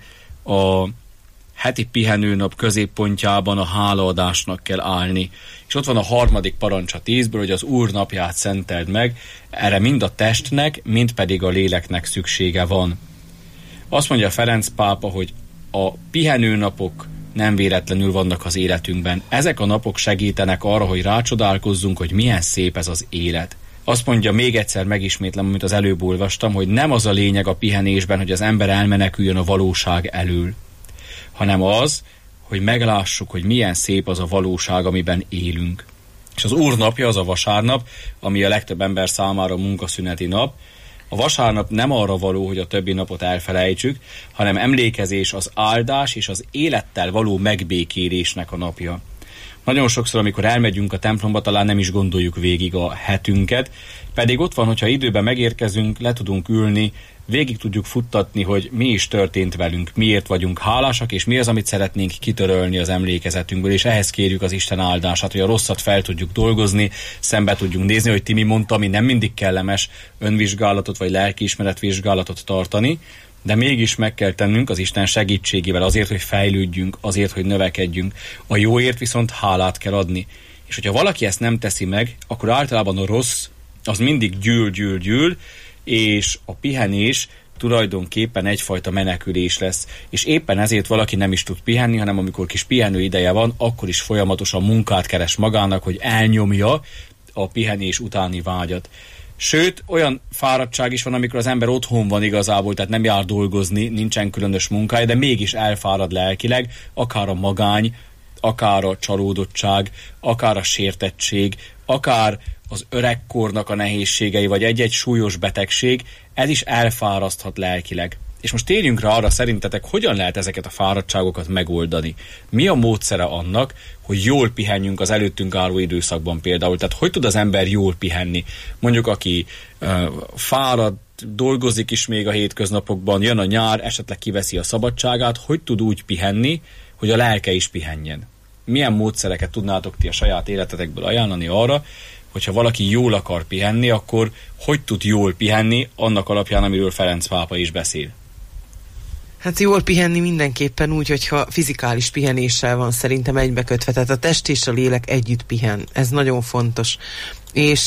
[SPEAKER 17] a heti pihenőnap középpontjában a hálaadásnak kell állni. És ott van a 3. parancs a 10-ből, hogy az Úr napját szenteld meg, erre mind a testnek, mind pedig a léleknek szüksége van. Azt mondja Ferenc pápa, hogy a pihenőnapok nem véletlenül vannak az életünkben. Ezek a napok segítenek arra, hogy rácsodálkozzunk, hogy milyen szép ez az élet. Azt mondja, még egyszer megismétlem, amit az előbb olvastam, hogy nem az a lényeg a pihenésben, hogy az ember elmeneküljön a valóság elől, hanem az, hogy meglássuk, hogy milyen szép az a valóság, amiben élünk. És az Úr napja az a vasárnap, ami a legtöbb ember számára munkaszüneti nap. A vasárnap nem arra való, hogy a többi napot elfelejtsük, hanem emlékezés az áldás és az élettel való megbékélésnek a napja. Nagyon sokszor, amikor elmegyünk a templomba, talán nem is gondoljuk végig a hetünket, pedig ott van, hogyha időben megérkezünk, le tudunk ülni, végig tudjuk futtatni, hogy mi is történt velünk, miért vagyunk hálásak, és mi az, amit szeretnénk kitörölni az emlékezetünkből, és ehhez kérjük az Isten áldását, hogy a rosszat fel tudjuk dolgozni, szembe tudjunk nézni, hogy Timi mondta, ami nem mindig kellemes önvizsgálatot vagy lelkiismeretvizsgálatot tartani, de mégis meg kell tennünk az Isten segítségével azért, hogy fejlődjünk, azért, hogy növekedjünk. A jóért viszont hálát kell adni. És hogyha valaki ezt nem teszi meg, akkor általában a rossz az mindig gyűl, és a pihenés tulajdonképpen egyfajta menekülés lesz. És éppen ezért valaki nem is tud pihenni, hanem amikor kis pihenő ideje van, akkor is folyamatosan munkát keres magának, hogy elnyomja a pihenés utáni vágyat. Sőt, olyan fáradtság is van, amikor az ember otthon van igazából, tehát nem jár dolgozni, nincsen különös munkája, de mégis elfárad lelkileg, akár a magány, akár a csalódottság, akár a sértettség, akár az öregkornak a nehézségei, vagy egy-egy súlyos betegség, ez is elfáraszthat lelkileg. És most térjünk rá arra, szerintetek, hogyan lehet ezeket a fáradtságokat megoldani? Mi a módszere annak, hogy jól pihenjünk az előttünk álló időszakban például? Tehát hogy tud az ember jól pihenni? Mondjuk, aki fárad, dolgozik is még a hétköznapokban, jön a nyár, esetleg kiveszi a szabadságát, hogy tud úgy pihenni, hogy a lelke is pihenjen? Milyen módszereket tudnátok ti a saját életetekből ajánlani arra, hogyha valaki jól akar pihenni, akkor hogy tud jól pihenni annak alapján, amiről Ferenc pápa is beszél?
[SPEAKER 18] Hát jól pihenni mindenképpen úgy, hogyha fizikális pihenéssel van szerintem egybekötve, tehát a test és a lélek együtt pihen. Ez nagyon fontos. És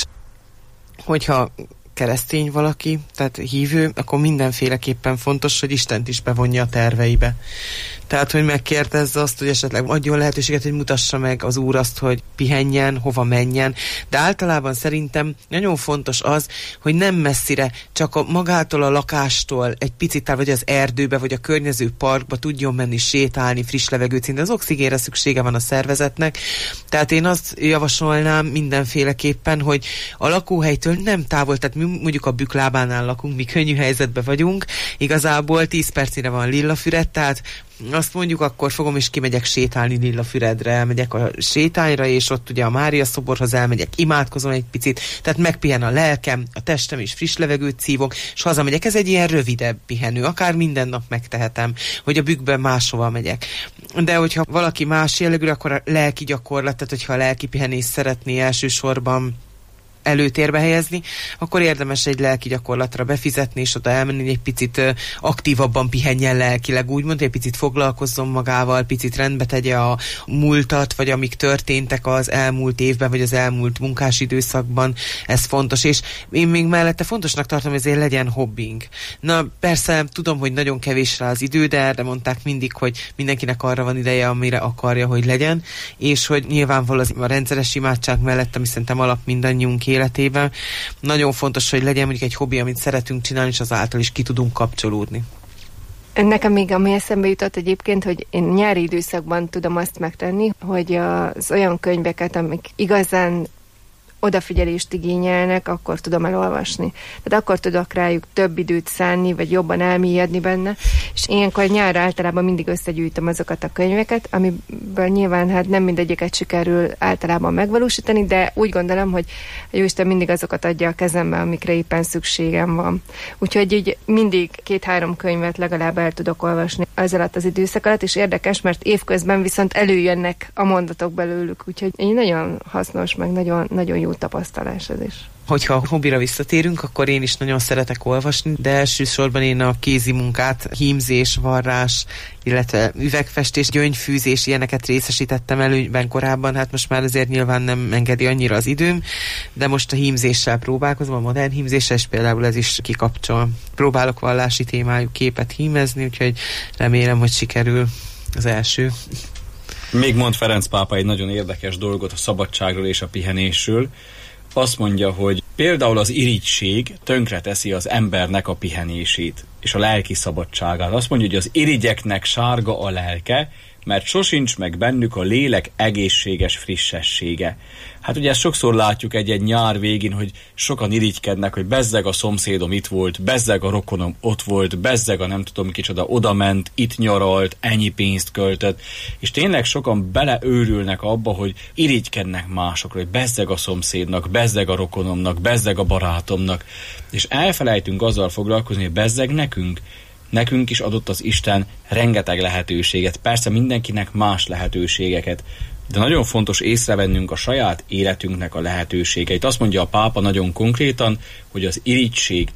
[SPEAKER 18] hogyha keresztény valaki, tehát hívő, akkor mindenféleképpen fontos, hogy Istent is bevonja a terveibe. Tehát, hogy megkérdezze azt, hogy esetleg adjon lehetőséget, hogy mutassa meg az Úr azt, hogy pihenjen, hova menjen. De általában szerintem nagyon fontos az, hogy nem messzire, csak magától a lakástól egy picit vagy az erdőbe, vagy a környező parkba tudjon menni, sétálni, friss levegőt szinte. Az oxigénre szüksége van a szervezetnek. Tehát én azt javasolnám mindenféleképpen, hogy a lakóhelytől nem távol, tehát mi mondjuk a Büklábánál lakunk, mi könnyű helyzetben vagyunk, igazából 10 percire van Lillafüred, tehát azt mondjuk, akkor fogom és kimegyek sétálni Lillafüredre, elmegyek a sétányra, és ott ugye a Mária szoborhoz elmegyek, imádkozom egy picit, tehát megpihen a lelkem, a testem is friss levegőt szívok, és hazamegyek. Ez egy ilyen rövidebb pihenő, akár minden nap megtehetem, hogy a Bükkben máshova megyek. De hogyha valaki más jellegű, akkor a lelki gyakorlat, tehát hogyha a lelki pihenést szeretné elsősorban előtérbe helyezni, akkor érdemes egy lelki gyakorlatra befizetni, és oda elmenni, hogy egy picit aktívabban pihenjen lelkileg, úgymond, egy picit foglalkozzon magával, picit rendbe tegye a múltat, vagy amik történtek az elmúlt évben, vagy az elmúlt munkás időszakban. Ez fontos, és én még mellette fontosnak tartom, hogy ezért legyen hobbink. Na, persze tudom, hogy nagyon kevés rá az idő, de mondták mindig, hogy mindenkinek arra van ideje, amire akarja, hogy legyen, és hogy nyilvánvalóan a rendszeres imádság mellett, ami szerintem alap mindannyiunk életében. Nagyon fontos, hogy legyen mondjuk egy hobbi, amit szeretünk csinálni, és azáltal is ki tudunk kapcsolódni.
[SPEAKER 19] Nekem még ami eszembe jutott egyébként, hogy én nyári időszakban tudom azt megtenni, hogy az olyan könyveket, amik igazán odafigyelést igényelnek, akkor tudom elolvasni. Tehát akkor tudok rájuk több időt szánni, vagy jobban elmélyedni benne, és ilyenkor nyárra általában mindig összegyűjtöm azokat a könyveket, amiből nyilván hát nem mindegyiket sikerül általában megvalósítani, de úgy gondolom, hogy a Jóisten mindig azokat adja a kezembe, amikre éppen szükségem van. Úgyhogy így mindig 2-3 könyvet legalább el tudok olvasni az alatt az időszak alatt, és érdekes, mert évközben viszont előjönnek a mondatok belőlük, úgyhogy így nagyon hasznos, meg nagyon, nagyon jó tapasztalás ez is.
[SPEAKER 18] Hogyha a hobbira visszatérünk, akkor én is nagyon szeretek olvasni, de elsősorban én a kézi munkát, hímzés, varrás, illetve üvegfestés, gyöngyfűzés, ilyeneket részesítettem előnyben korábban, hát most már azért nyilván nem engedi annyira az időm, de most a hímzéssel próbálkozom, a modern hímzéssel, és például ez is kikapcsol. Próbálok vallási témájú képet hímezni, úgyhogy remélem, hogy sikerül az első.
[SPEAKER 17] Még mond Ferenc pápa egy nagyon érdekes dolgot a szabadságról és a pihenésről. Azt mondja, hogy például az irigység tönkreteszi az embernek a pihenését és a lelki szabadságát. Azt mondja, hogy az irigyeknek sárga a lelke, mert sosincs meg bennük a lélek egészséges frissessége. Hát ugye ezt sokszor látjuk egy nyár végén, hogy sokan irigykednek, hogy bezzeg a szomszédom itt volt, bezzeg a rokonom ott volt, bezzeg a nem tudom kicsoda odament, itt nyaralt, ennyi pénzt költött, és tényleg sokan beleőrülnek abba, hogy irigykednek másokra, hogy bezzeg a szomszédnak, bezzeg a rokonomnak, bezzeg a barátomnak, és elfelejtünk azzal foglalkozni, hogy bezzeg nekünk. Nekünk is adott az Isten rengeteg lehetőséget, persze mindenkinek más lehetőségeket, de nagyon fontos észrevennünk a saját életünknek a lehetőségeit. Azt mondja a pápa nagyon konkrétan, hogy az irigység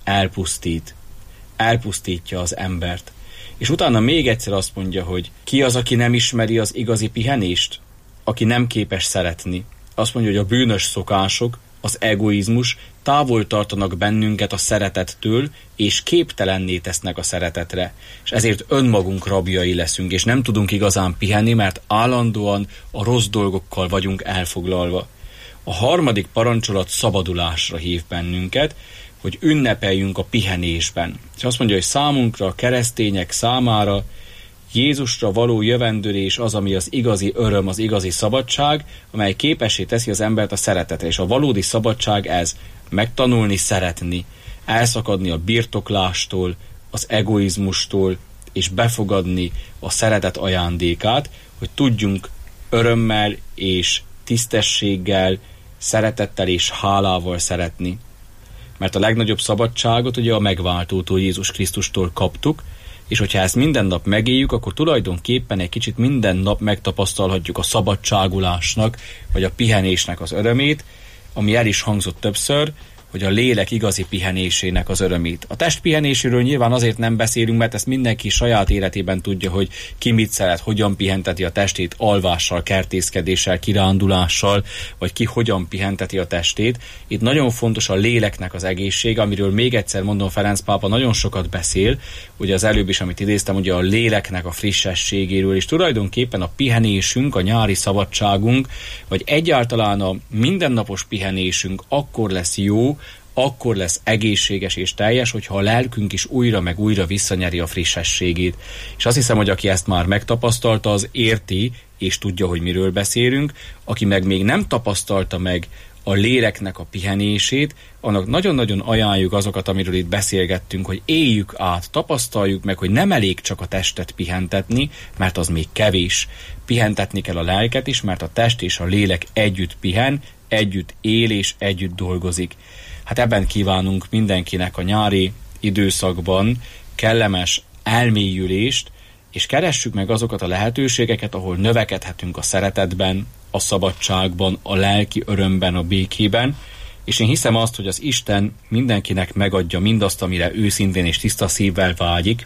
[SPEAKER 17] elpusztítja az embert. És utána még egyszer azt mondja, hogy ki az, aki nem ismeri az igazi pihenést, aki nem képes szeretni. Azt mondja, hogy a bűnös szokások, az egoizmus távol tartanak bennünket a szeretettől, és képtelenné tesznek a szeretetre. És ezért önmagunk rabjai leszünk, és nem tudunk igazán pihenni, mert állandóan a rossz dolgokkal vagyunk elfoglalva. A harmadik parancsolat szabadulásra hív bennünket, hogy ünnepeljünk a pihenésben. És azt mondja, hogy számunkra, a keresztények számára Jézusra való jövendőlés az, ami az igazi öröm, az igazi szabadság, amely képessé teszi az embert a szeretetre. És a valódi szabadság ez, megtanulni szeretni, elszakadni a birtoklástól, az egoizmustól, és befogadni a szeretet ajándékát, hogy tudjunk örömmel és tisztességgel, szeretettel és hálával szeretni. Mert a legnagyobb szabadságot ugye a megváltótól, Jézus Krisztustól kaptuk, és hogyha ezt minden nap megéljük, akkor tulajdonképpen egy kicsit minden nap megtapasztalhatjuk a szabadságulásnak, vagy a pihenésnek az örömét, ami el is hangzott többször, hogy a lélek igazi pihenésének az örömét. A test pihenéséről nyilván azért nem beszélünk, mert ezt mindenki saját életében tudja, hogy ki mit szeret, hogyan pihenteti a testét alvással, kertészkedéssel, kirándulással, vagy ki hogyan pihenteti a testét. Itt nagyon fontos a léleknek az egészsége, amiről még egyszer mondom, Ferenc pápa nagyon sokat beszél, ugye az előbb is, amit idéztem, ugye a léleknek a frissességéről, és tulajdonképpen a pihenésünk, a nyári szabadságunk, vagy egyáltalán a mindennapos pihenésünk akkor lesz jó, akkor lesz egészséges és teljes, hogyha a lelkünk is újra meg újra visszanyeri a frissességét. És azt hiszem, hogy aki ezt már megtapasztalta, az érti, és tudja, hogy miről beszélünk. Aki meg még nem tapasztalta meg a léleknek a pihenését, annak nagyon-nagyon ajánljuk azokat, amiről itt beszélgettünk, hogy éljük át, tapasztaljuk meg, hogy nem elég csak a testet pihentetni, mert az még kevés. Pihentetni kell a lelket is, mert a test és a lélek együtt pihen, együtt él és együtt dolgozik. Hát ebben kívánunk mindenkinek a nyári időszakban kellemes elmélyülést, és keressük meg azokat a lehetőségeket, ahol növekedhetünk a szeretetben, a szabadságban, a lelki örömben, a békében, és én hiszem azt, hogy az Isten mindenkinek megadja mindazt, amire őszintén és tiszta szívvel vágyik,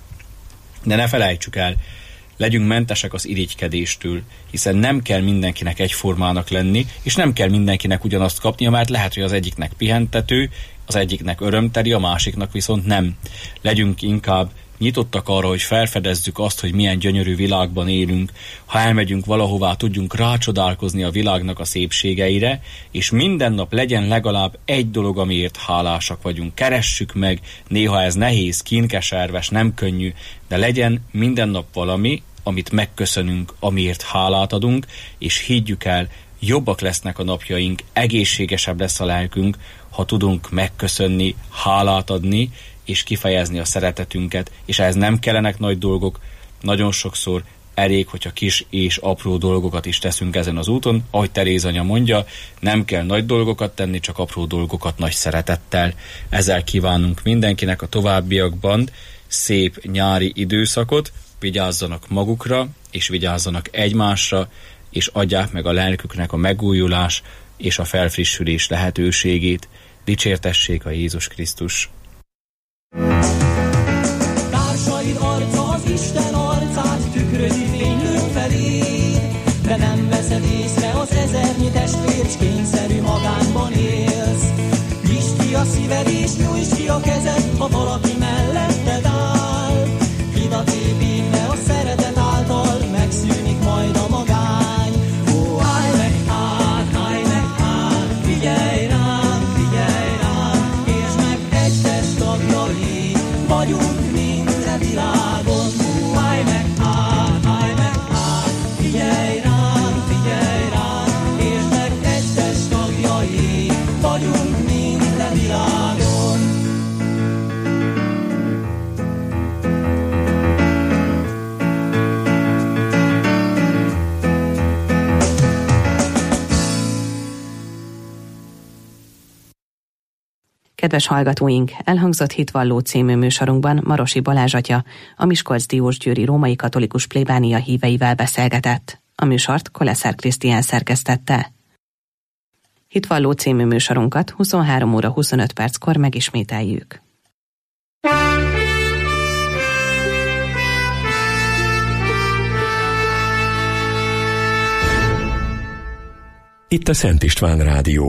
[SPEAKER 17] de ne felejtsük el, legyünk mentesek az irigykedéstől, hiszen nem kell mindenkinek egyformának lenni, és nem kell mindenkinek ugyanazt kapnia, mert lehet, hogy az egyiknek pihentető, az egyiknek örömteli, a másiknak viszont nem. Legyünk inkább nyitottak arra, hogy felfedezzük azt, hogy milyen gyönyörű világban élünk. Ha elmegyünk valahová, tudjunk rácsodálkozni a világnak a szépségeire, és minden nap legyen legalább egy dolog, amiért hálásak vagyunk. Keressük meg, néha ez nehéz, kínkeserves, nem könnyű, de legyen minden nap valami, amit megköszönünk, amiért hálát adunk, és higgyük el, jobbak lesznek a napjaink, egészségesebb lesz a lelkünk, ha tudunk megköszönni, hálát adni, és kifejezni a szeretetünket, és ehhez nem kellenek nagy dolgok, nagyon sokszor elég, hogyha kis és apró dolgokat is teszünk ezen az úton. Ahogy Teréz anya mondja, nem kell nagy dolgokat tenni, csak apró dolgokat nagy szeretettel. Ezzel kívánunk mindenkinek a továbbiakban szép nyári időszakot, vigyázzanak magukra, és vigyázzanak egymásra, és adják meg a lelküknek a megújulás és a felfrissülés lehetőségét. Dicsértessék a Jézus Krisztus!
[SPEAKER 20] Társaid arca az Isten arcát tükrözi fénylőn felé, de nem veszed észre az ezernyi testvér, s kényszerű magánban élsz. Nyisd ki a szíved és nyújtsd ki a kezed, ha valaki melletted áll. Hidat építve a szeretet által, megszűnik majd a magány. Ó, állj meg át, figyelj rám, és meg egy test tagjai vagyunk mindre világon. Állj meg át,
[SPEAKER 21] Kedves hallgatóink, elhangzott Hitvalló című műsorunkban Marosi Balázs atya, a Miskolc-Diósgyőri római katolikus plébánia híveivel beszélgetett. A műsort Koleszer Krisztián szerkesztette. Hitvalló című műsorunkat 23 óra 25 perckor megismételjük.
[SPEAKER 1] Itt a Szent István Rádió.